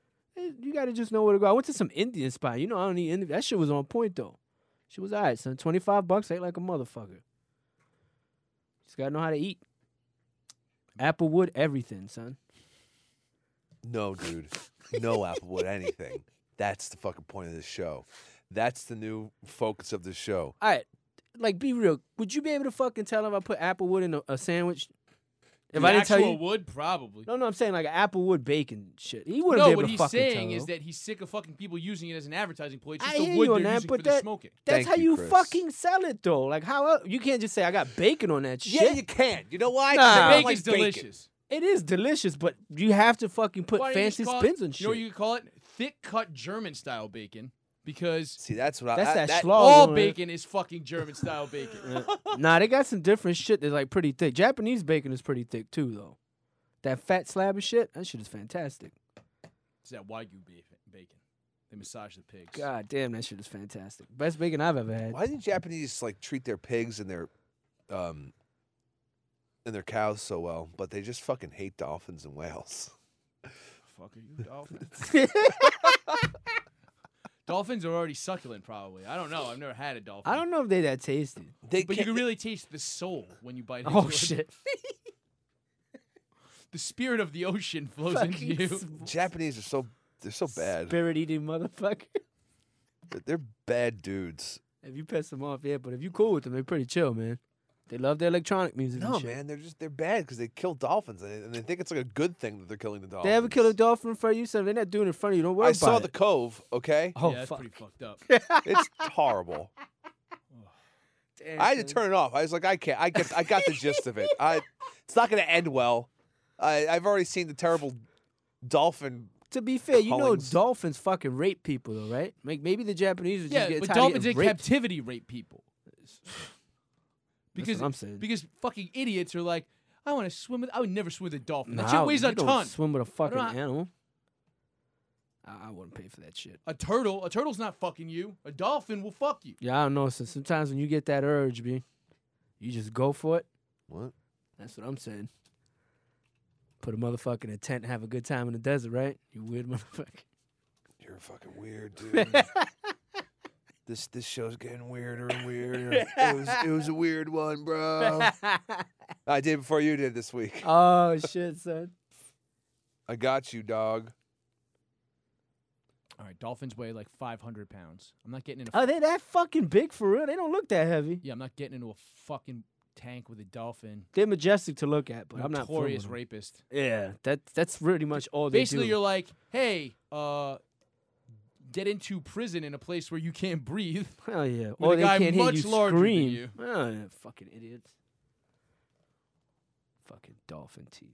Eh, You got to just know where to go. I went to some Indian spot. You know, I don't need Indian. That shit was on point, though. She was all right, son. twenty-five bucks, ate like a motherfucker. Just got to know how to eat. Applewood, everything, son. No, dude. No Applewood anything. That's the fucking point of this show. That's the new focus of the show. All right, like, be real. Would you be able to fucking tell if I put Applewood in a, a sandwich? If The I didn't tell actual you. wood, probably. No, no, I'm saying like Applewood bacon shit. He wouldn't No, be able what to he's fucking saying tell, is though. that he's sick of fucking people using it as an advertising ploy. It's I just the hear wood you on they're that, using but for the that- smoking. That's Thank how you, you Chris. fucking sell it, though. Like, how else? You can't just say I got bacon on that shit. Yeah, you can. You know why? 'Cause Nah. I don't Bacon's like bacon. delicious. It is delicious, but you have to fucking put Why don't you fancy just call spins it, on You shit. know what you could call it? Thick cut German style bacon. Because See, that's what That's I. that schlock. all on it. bacon is fucking German style bacon. Nah, they got some different shit that's like pretty thick. Japanese bacon is pretty thick too, though. That fat slab of shit, that shit is fantastic. It's that Wagyu beef bacon. They massage the pigs. God damn, that shit is fantastic. Best bacon I've ever had. Why do Japanese like treat their pigs and their, um, and their cows so well, but they just fucking hate dolphins and whales? Fuck are you, dolphins? Dolphins are already succulent, probably. I don't know. I've never had a dolphin. I don't know if they that tasty. They But you can't- can really taste the soul when you bite into Oh it. shit. The spirit of the ocean flows into Fucking you. s- Japanese are so they're so bad. Spirit eating motherfucker. They're- They're bad dudes. If you piss them off, yeah, but if you cool with them, they're pretty chill, man. They love their electronic music. No, and shit. man, they're just they're bad because they kill dolphins and they, and they think it's like a good thing that they're killing the dolphins. They ever kill a dolphin in front of you? So they're not doing it in front of you. Don't worry I about saw it. the Cove. Okay, Oh yeah, that's fuck. pretty fucked up. it's horrible. Damn, I had to son. turn it off. I was like, I can't. I get. I got the gist of it. I. It's not going to end well. I. I've already seen the terrible dolphin. To be fair, you know Callings. dolphins fucking rape people, though, right? Like maybe the Japanese would Yeah, just get but tired of dolphins getting in raped. captivity rape people. That's Because what I'm saying. because fucking idiots are like, I want to swim with. I would never swim with a dolphin. That Nah, shit weighs you a don't ton. Swim with a fucking know how- animal. I, I wouldn't pay for that shit. A turtle, a turtle's not fucking you. A dolphin will fuck you. Yeah, I don't know. So sometimes when you get that urge, B, you just go for it. What? That's what I'm saying. Put a motherfucker in a tent and have a good time in the desert, right? You weird motherfucker. You're fucking weird, dude. this this show's getting weirder and weirder. It was it was a weird one, bro. I did before you did this week. Oh shit, son. I got you, dog. All right, dolphins weigh like five hundred pounds. I'm not getting in a. Are they that fucking big for real? They don't look that heavy. yeah, I'm not getting into a fucking tank with a dolphin. They're majestic to look at, but I'm not. Notorious filming them. rapist. Yeah, that that's pretty much all they Basically, do. you're like, hey, uh, get into prison in a place where you can't breathe. Hell yeah. With Or a they guy can't hear much you larger than scream. you. Oh, yeah, fucking idiots. Fucking dolphin teeth.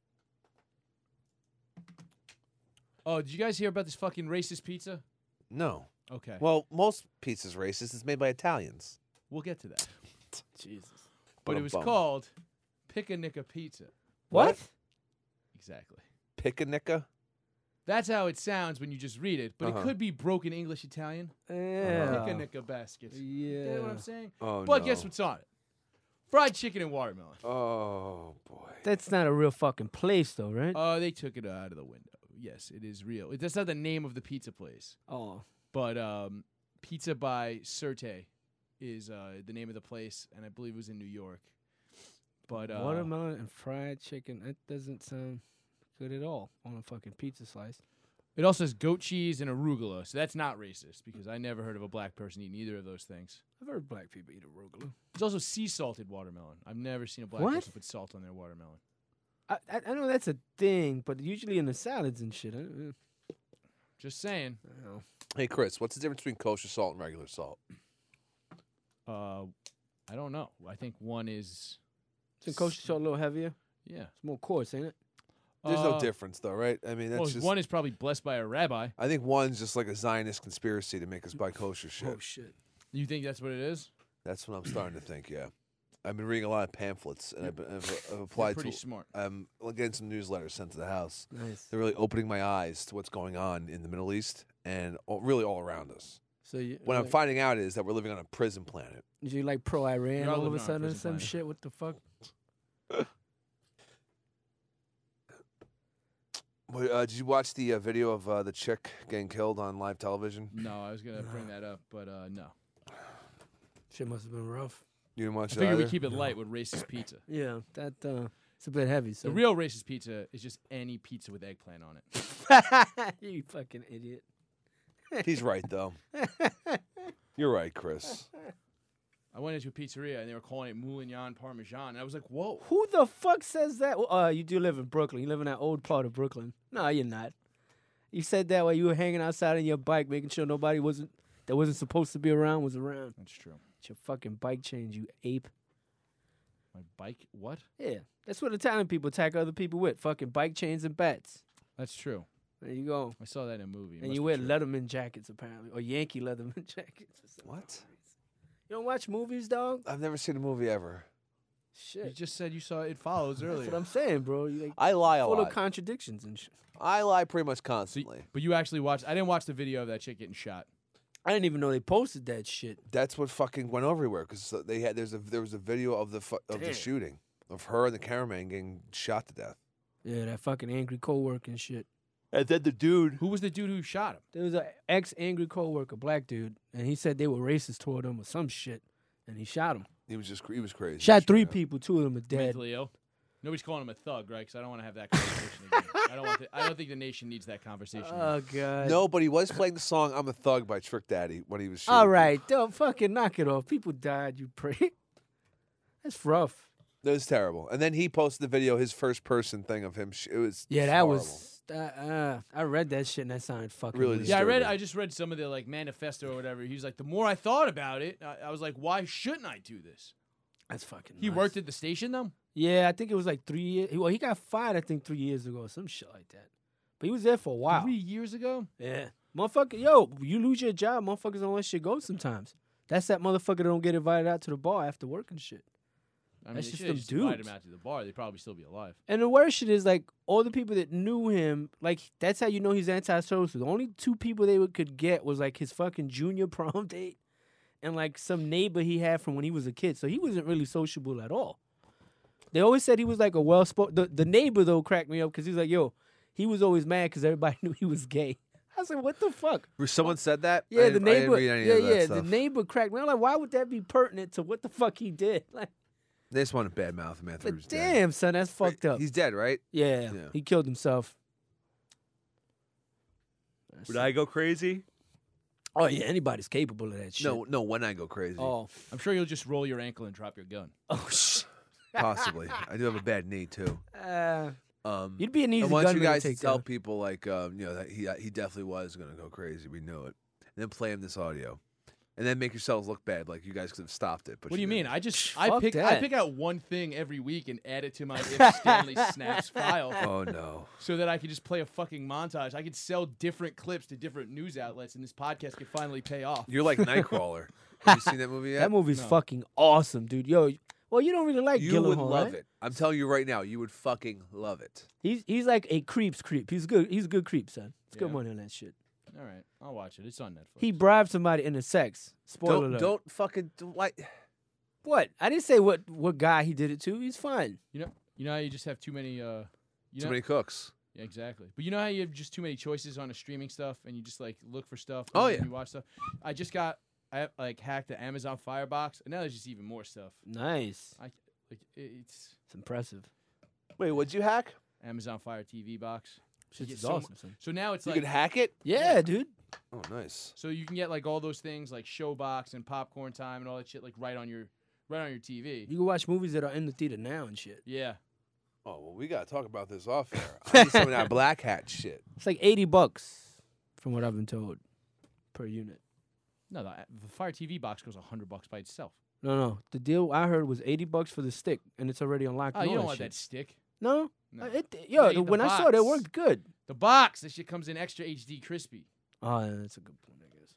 Oh, did you guys hear about this fucking racist pizza? No. Okay, Well, most pizza's racist. It's made by Italians. we'll get to that. Jesus. But it was Ba-dum-bum. called Pickanicka Pizza. What? Exactly. Pickanicka? That's how it sounds when you just read it, but Uh-huh. it could be broken English Italian. Yeah. Pickanicka basket. You Yeah. know what I'm saying? Oh, But no. guess what's on it? Fried chicken and watermelon. Oh, boy. That's not a real fucking place, though, right? Oh, they took it out of the window. Yes, it is real. It- That's not the name of the pizza place. oh. But um, Pizza by Surte is uh, the name of the place, and I believe it was in New York. But uh, Watermelon and fried chicken. That doesn't sound good at all on a fucking pizza slice. it also has goat cheese and arugula, so that's not racist because I never heard of a black person eating either of those things. I've heard black people eat arugula. There's also sea salted watermelon. I've never seen a black What? person put salt on their watermelon. I, I I know that's a thing, but usually in the salads and shit. I, don't- Just saying. I don't know. Hey, Chris, what's the difference between kosher salt and regular salt? Uh, I don't know. I think one is Isn't kosher salt a little heavier? yeah. It's more coarse, ain't it? There's no Uh, difference, though, right? I mean, that's Well, just. one is probably blessed by a rabbi. I think one's just like a Zionist conspiracy to make us buy kosher shit. Oh shit. You think that's what it is? That's what I'm starting to think. Yeah, I've been reading a lot of pamphlets, and I've, been, I've, I've You're applied pretty to. smart. I'm getting some newsletters sent to the house. Nice. They're really opening my eyes to what's going on in the Middle East and all, really all around us. So you, What I'm like, finding out is that we're living on a prison planet. you like pro Iran You're all all of living a on a sudden or prison some planet. shit? What the fuck? Wait, uh, did you watch the uh, video of uh, the chick getting killed on live television? No, I was gonna bring that up, but uh, no. Shit must have been rough. You didn't watch I it figured we either? keep it light with racist pizza. Yeah, that uh, it's a bit heavy. So The real racist pizza is just any pizza with eggplant on it. you fucking idiot. He's right, though. You're right, Chris. I went into a pizzeria and they were calling it Moulignon Parmesan, and I was like, "Whoa!" Who the fuck says that? Well, Uh, you do live in Brooklyn. You live in that old part of Brooklyn. No, you're not. You said that while you were hanging outside on your bike, making sure nobody wasn't that wasn't supposed to be around was around. That's true. It's your fucking bike chains, you ape. My bike? What? Yeah, that's what Italian people attack other people with. Fucking bike chains and bats. That's true. There you go. I saw that in a movie. It And must you be wear true. Letterman jackets apparently, or Yankee Letterman jackets. Or something. What? You don't watch movies, dog? I've never seen a movie ever. Shit. You just said you saw It Follows That's earlier. what I'm saying, bro. You like I lie a full lot. of contradictions and shit. I lie pretty much So you- constantly. but you actually watched. I didn't watch the video of that chick getting shot. I didn't even know they posted that shit. That's what fucking went everywhere because they had there's a there was a video of the fu- of the Damn. shooting of her and the cameraman getting shot to death. Yeah, that fucking angry coworker and shit. And then the dude. Who was the dude who shot him? There was an ex angry coworker, black dude, and he said they were racist toward him or some shit, and he shot him. He was just he was crazy. Shot three Yeah. people, two of them are dead. Mentally ill. Nobody's calling him a thug, right? Because I don't want to have that conversation again. I don't want. The, I don't think the nation needs that conversation. again. Oh god. No, but he was playing the song "I'm a Thug" by Trick Daddy when he was shooting. All right, don't fucking knock it off. People died, you prick. That's rough. That was terrible. And then he posted the video, his first person thing of him. sh- It was Yeah, that horrible. was. Uh, uh, I read that shit and that sounded fucking Really weird. Yeah, I read. disturbing. I just read some of the like manifesto or whatever. He was like, the more I thought about it, I, I was like, why shouldn't I do this? That's fucking. He nuts. worked at the station though. Yeah, I think it was like three years. Well, he got fired. I think three years ago, or some shit like that. But he was there for a while. Three years ago. Yeah, motherfucker. Yo, you lose your job, motherfuckers don't let shit go sometimes. That's that motherfucker that don't get invited out to the bar after work and shit. I mean, That's they just should've them just invited dudes. him out to the bar. They'd probably still be alive. And the worst shit is like all the people that knew him, like that's how you know he's antisocial. The only two people they would, could get was like his fucking junior prom date and like some neighbor he had from when he was a kid. So he wasn't really sociable at all. They always said he was like a well spoken. The, the neighbor though cracked me up because he was like, yo, he was always mad because everybody knew he was gay. I was like, what the fuck? Someone said that. Yeah, I the didn't- I didn't neighbor. read any Yeah, of that yeah, stuff. the neighbor cracked me. I'm like, why would that be pertinent to what the fuck he did? Like, They just want to badmouth him after he but was dead. damn, son, that's fucked up. He's dead, right? Yeah, Yeah. he killed himself. Would I go crazy? Oh yeah, anybody's capable of that shit. No, no. When I go crazy, Oh, I'm sure you'll just roll your ankle and drop your gun. oh shit. possibly. I do have a bad knee too. Uh, Um, you'd be an easy I want gunman you guys to to take tell down. people like um, you know that he he definitely was going to go crazy. We knew it. And then play him this audio, and then make yourselves look bad, like you guys could have stopped it. But What do you mean? didn't. I just I Fuck pick I that. pick out one thing every week and add it to my If Stanley Snaps file Oh no! so that I could just play a fucking montage. I could sell different clips to different news outlets, and this podcast could finally pay off. You're like Nightcrawler. Have you seen that movie yet? That movie's No. fucking awesome, dude. Yo, well, you don't really like You Gyllenhaal, would love right? it. I'm telling you right now, you would fucking love it. He's he's like a creep's creep. He's good. He's a good creep, son. It's good Yeah. money on that shit. All right, I'll watch it. It's on Netflix. He bribed somebody into sex. Spoiler Don't alert. don't fucking do, like. What? I didn't say what what guy he did it to. He's fine. You know, you know how you just have too many. Uh, you Too know, many cooks. Yeah, exactly. But you know how you have just too many choices on the streaming stuff, and you just like look for stuff. Oh, and yeah. you watch stuff. I just got I like hacked the Amazon Firebox, and now there's just even more stuff. Nice. I like it- it's It's impressive. Wait, what'd you hack? Amazon Fire T V box. Shit get is so awesome, son. So now it's You like could hack it. Yeah, dude. Oh, nice. so you can get like all those things like Showbox and Popcorn Time and all that shit like right on your right on your T V. You can watch movies that are in the theater now and shit. Yeah. Oh well, we gotta talk about this off air. I need some of that black hat shit. It's like eighty bucks, from what I've been told, per unit. No, the, the Fire T V box goes a hundred bucks by itself. No, no. The deal I heard was eighty bucks for the stick, and it's already unlocked. Oh, and you all don't want shit. that stick. No. No. Uh, It, yo, You the, need the when I saw it, it box. worked good. The box, that shit comes in extra H D crispy. Oh, yeah, that's a good point, I guess.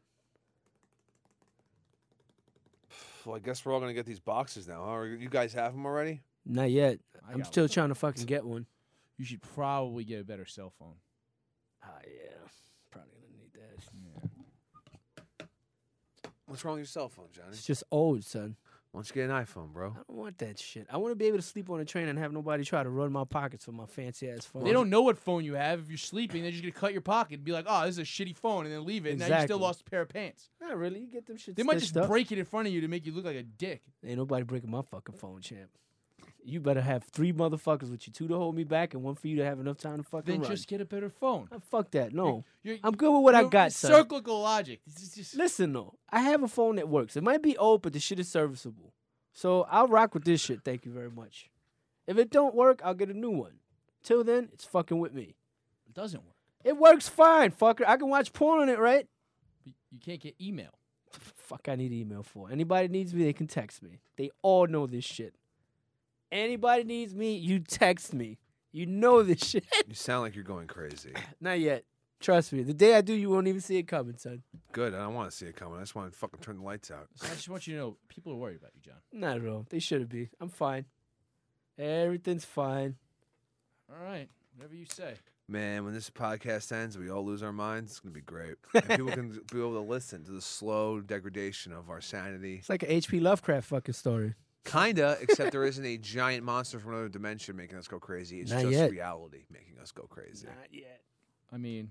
Well, I guess we're all gonna get these boxes now. Huh? Or You guys have them already? Not yet. I I'm got still one. trying to fucking get one. You should probably get a better cell phone. Ah, yeah. Probably gonna need that. What's wrong with your cell phone, Johnny? It's just old, son. Why don't you get an iPhone, bro? I don't want that shit. I want to be able to sleep on a train and have nobody try to run my pockets with my fancy ass phone. They don't know what phone you have. If you're sleeping, they're just gonna cut your pocket and be like, "Oh, this is a shitty phone," and then leave it. And now you Exactly. still lost a pair of pants. Not really. You get them shit. They might stitched just up. break it in front of you to make you look like a dick. Ain't nobody breaking my fucking phone, champ. You better have three motherfuckers with you, two to hold me back and one for you to have enough time to fucking Then run. just get a better phone. Ah, fuck that. No. You're- I'm good with what I you're- got, it's son. Cyclical logic. This is just Listen, though. I have a phone that works. It might be old, but the shit is serviceable. So I'll rock with this shit. Thank you very much. If it don't work, I'll get a new one. Till then, it's fucking with me. it doesn't work. It works fine, fucker. I can watch porn on it, right? But you can't get email. Fuck, I need email for. Anybody needs me, they can text me. They all know this shit. Anybody needs me, you text me. You know this shit. You sound like you're going crazy. Not yet. Trust me. The day I do, you won't even see it coming, son. Good. I don't want to see it coming. I just want to fucking turn the lights out. So I just want you to know, people are worried about you, John. Not at all. They shouldn't be. I'm fine. Everything's fine. All right, whatever you say. Man, when this podcast ends, we all lose our minds. It's gonna be great. And people can be able to listen to the slow degradation of our sanity. It's like an H P Lovecraft fucking story. Kinda, except there isn't a giant monster from another dimension making us go crazy. It's Not just yet. reality making us go crazy. Not yet. I mean,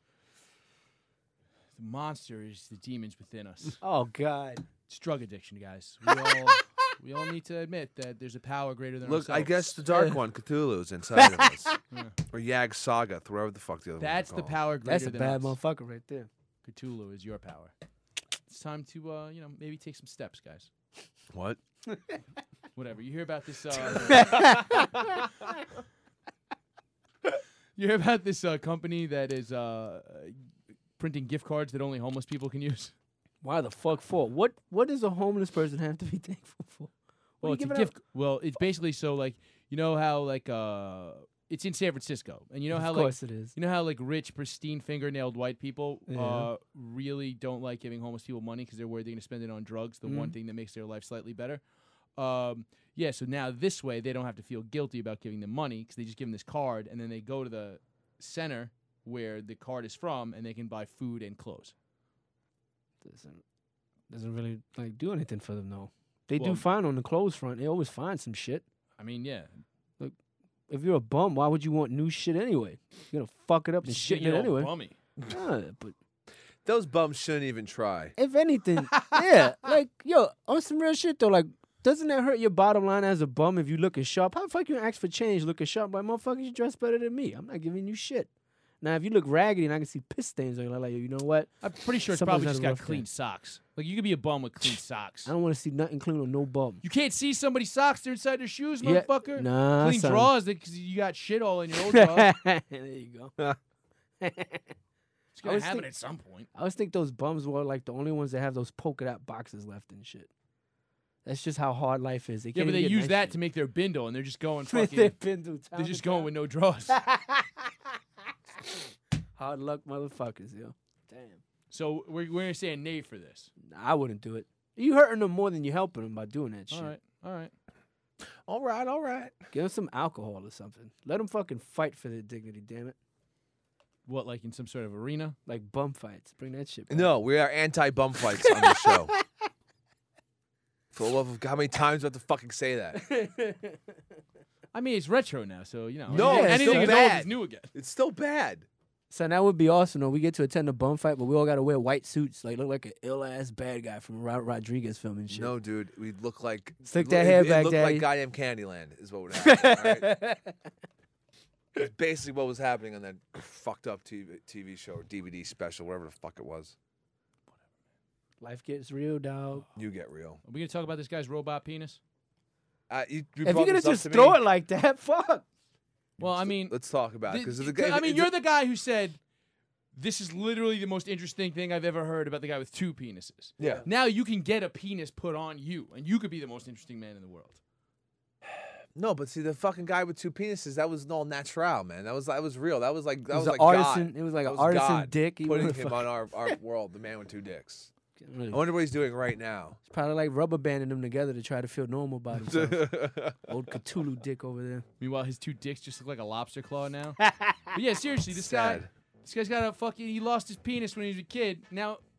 the monster is the demons within us. Oh, God. It's drug addiction, guys. We all we all need to admit that there's a power greater than Look, ourselves. I guess the dark one, Cthulhu's inside of us, Yeah. or Yag Saga, whoever the fuck the other That's one's the called. power greater That's a than bad us. motherfucker right there. Cthulhu is your power. It's time to, uh, you know, maybe take some steps, guys. What? Whatever. You hear about this? Uh, you hear about this uh, company that is uh, printing gift cards that only homeless people can use? Why the fuck for? What What does a homeless person have to be thankful for? What Well, are it's you a giving gift. Well, it's basically so like you know how like uh, it's in San Francisco, and you know Of how like course it is. you know how like rich, pristine, fingernailed white people Yeah. uh, really don't like giving homeless people money because they're worried they're going to spend it on drugs, the one Mhm. thing that makes their life slightly better. Um, yeah, so now this way they don't have to feel guilty about giving them money because they just give them this card, and then they go to the center where the card is from, and they can buy food and clothes. Doesn't doesn't really like do anything for them though. They Well- do fine on the clothes front. They always find some shit. I mean, yeah, If you're a bum, why would you want new shit anyway? You're gonna fuck it up and shit in it anyway. Bummy. Nah, but Those bums shouldn't even try. if anything, yeah, like yo, on some real shit though, like doesn't that hurt your bottom line as a bum if you looking sharp? How the fuck you ask for change looking sharp? Like motherfucker, you dress better than me. I'm not giving you shit. Now if you look raggedy and I can see piss stains on you, like you know what? I'm pretty sure it's Somebody's probably had just a got rough clean day. socks. Like you could be a bum with clean socks. I don't want to see nothing clean on no bum. You can't see somebody's socks; they're inside their shoes, Yeah, motherfucker. Nah, Clean son. drawers because you got shit all in your old drawers. there you go. It's I gonna was happen think- at some point. I always think those bums were like the only ones that have those polka dot boxes left and shit. That's just how hard life is. They Yeah, can't but they even get use nice that shit. to make their bindle, and they're just going They've fucking. been through time They're just to going time. with no drawers. Hard luck, motherfuckers, yo. Damn. So we're we're gonna say a nay for this. Nah, I wouldn't do it. You hurting them more than you helping them by doing that shit. All right, all right. All right, all right. Give them some alcohol or something. Let them fucking fight for their dignity, damn it. What, like in some sort of arena? Like bum fights. Bring that shit back. No, we are anti-bum fights on the show. For the love of God, how many times do I have to fucking say that? I mean, it's retro now, so you know. No, anything, it's anything still is old bad. is new again. It's still bad. Son, that would be awesome though. We get to attend a bum fight, but we all gotta wear white suits, like look like an ill ass bad guy from a Rod- Rodriguez film and shit. No, dude, we look like Slick it that look- hair it, back, it looked daddy. like goddamn Candyland is what would happen. all right? It's basically what was happening on that fucked up T V, T V show or D V D special, whatever the fuck it was. Life gets real, dog. You get real. Are we gonna talk about this guy's robot penis? Uh, you, you If brought you're gonna this up just to throw me. it like that, fuck. Well, I mean, Let's talk about it th- because th- I mean, you're the guy who said this is literally the most interesting thing I've ever heard about the guy with two penises. yeah. Now you can get a penis put on you, and you could be the most interesting man in the world. No, but see the fucking guy with two penises, that was all natural, man. That was that was real. That was like that It was, was, an like artisan. God. It was like That an was artisan God dick. He putting wanna him fuck- on our, our world, the man with two dicks. Really. I wonder what he's doing right now. It's probably like rubber banding them together to try to feel normal about himself. Old Cthulhu dick over there. Meanwhile, his two dicks just look like a lobster claw now. But yeah, seriously, this guy, Sad. this guy's got a fucking. He lost his penis when he was a kid. Now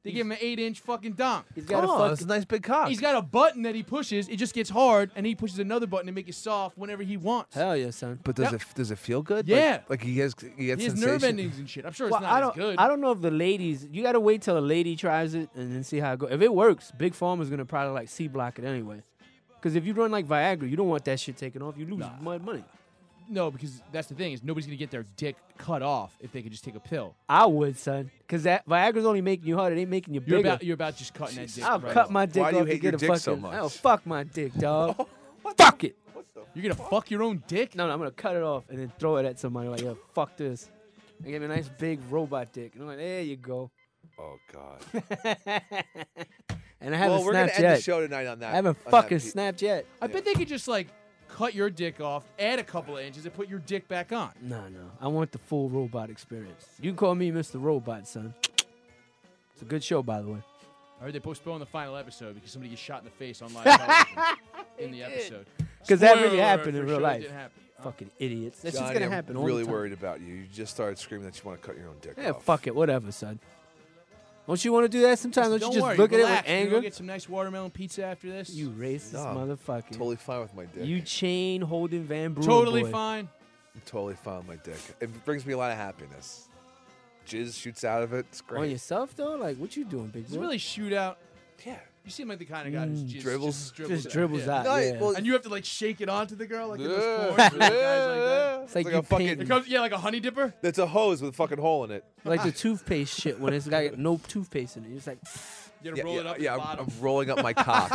They give him an eight-inch fucking donk. He's got Oh, a that's a fucking. nice big cock. He's got a button that he pushes. It just gets hard, and he pushes another button to make it soft whenever he wants. Hell yeah, son. But does Yep. it does it feel good? Yeah. Like, like he has he gets He has sensation? nerve endings and shit. I'm sure it's Well, not I as don't. good. I don't know if the ladies. You gotta wait till a lady tries it and then see how it goes. If it works, Big Pharma's gonna probably like C block it anyway. Because if you run like Viagra, you don't want that shit taken off. You lose Nah. my money. No, because that's the thing is nobody's gonna get their dick cut off if they could just take a pill. I would, son. Because that Viagra's only making you harder. It ain't making you You're bigger. about you're about just cutting that dick. I'll right cut off. my dick Why do you off hate to get your a dick fucking. so much? Oh, fuck my dick, dog. Fuck it. You're gonna fuck your own dick? No, no, I'm gonna cut it off and then throw it at somebody. Like, yeah, fuck this. And give me a nice big robot dick. And I'm like, there you go. Oh God. And I haven't well, we're gonna snapped end yet. the show tonight on that. I haven't on that fucking pe- snapped yet. I bet they could just like cut your dick off, add a couple of inches, and put your dick back on. No, no. I want the full robot experience. You can call me Mister Robot, son. It's a good show, by the way. I heard they postponed the final episode because somebody gets shot in the face on live television in the episode. Because that Spoiler really alert, happened in for real sure it life. didn't happen. Huh? Fucking idiots. That's Johnny, just gonna I'm happen. all really the time. worried about you. You just started screaming that you want to cut your own dick Yeah, off. fuck it, whatever, son. Don't you want to do that sometimes? Don't, Don't you just worry, look relax. at it with We're anger? gonna get some nice watermelon pizza after this. You racist No, motherfucker. Totally fine with my dick. You chain holding Van Brewer totally boy. fine. I'm totally fine with my dick. It brings me a lot of happiness. Jizz shoots out of it. It's great. On yourself though, like what you doing, big Does it boy? really shoot out? Yeah. You seem like the kind of guy who's just Dribbles. just dribbles, Just dribbles yeah. out. No, yeah. well, And you have to like shake it onto the girl like in those Yeah, porns. with the guys like that. yeah. It's like a you fucking. paint- It comes, yeah, like a honey dipper. It's a hose with a fucking hole in it. like the toothpaste shit when it's got no toothpaste in it. It's like You gotta Yeah, roll yeah, it up yeah, the I'm, bottom. I'm rolling up my cock.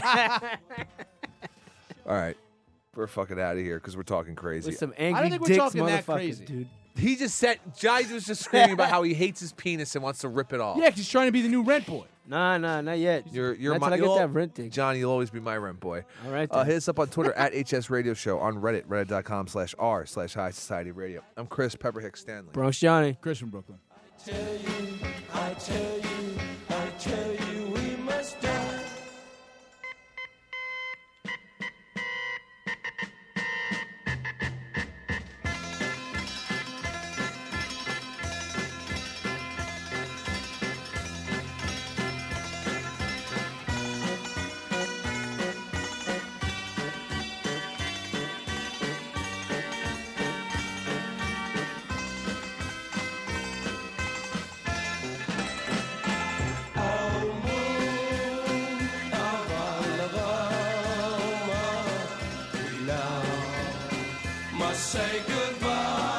All right. We're fucking out of here because we're talking crazy. with some angry don't think we're dicks, talking that motherfuckers, crazy. dude. He just said, Johnny was just screaming about how he hates his penis and wants to rip it off. Yeah, 'cause he's trying to be the new rent boy. Nah, nah, not yet. You're, you're Not my, till I you'll- get that rent dick. Johnny, you'll always be my rent boy. All right, Uh, then. hit us up on Twitter at H S Radio Show, on Reddit, reddit.com slash r slash High Society Radio. I'm Chris Pepperhick Stanley. Bronx Johnny. Chris from Brooklyn. Must say goodbye.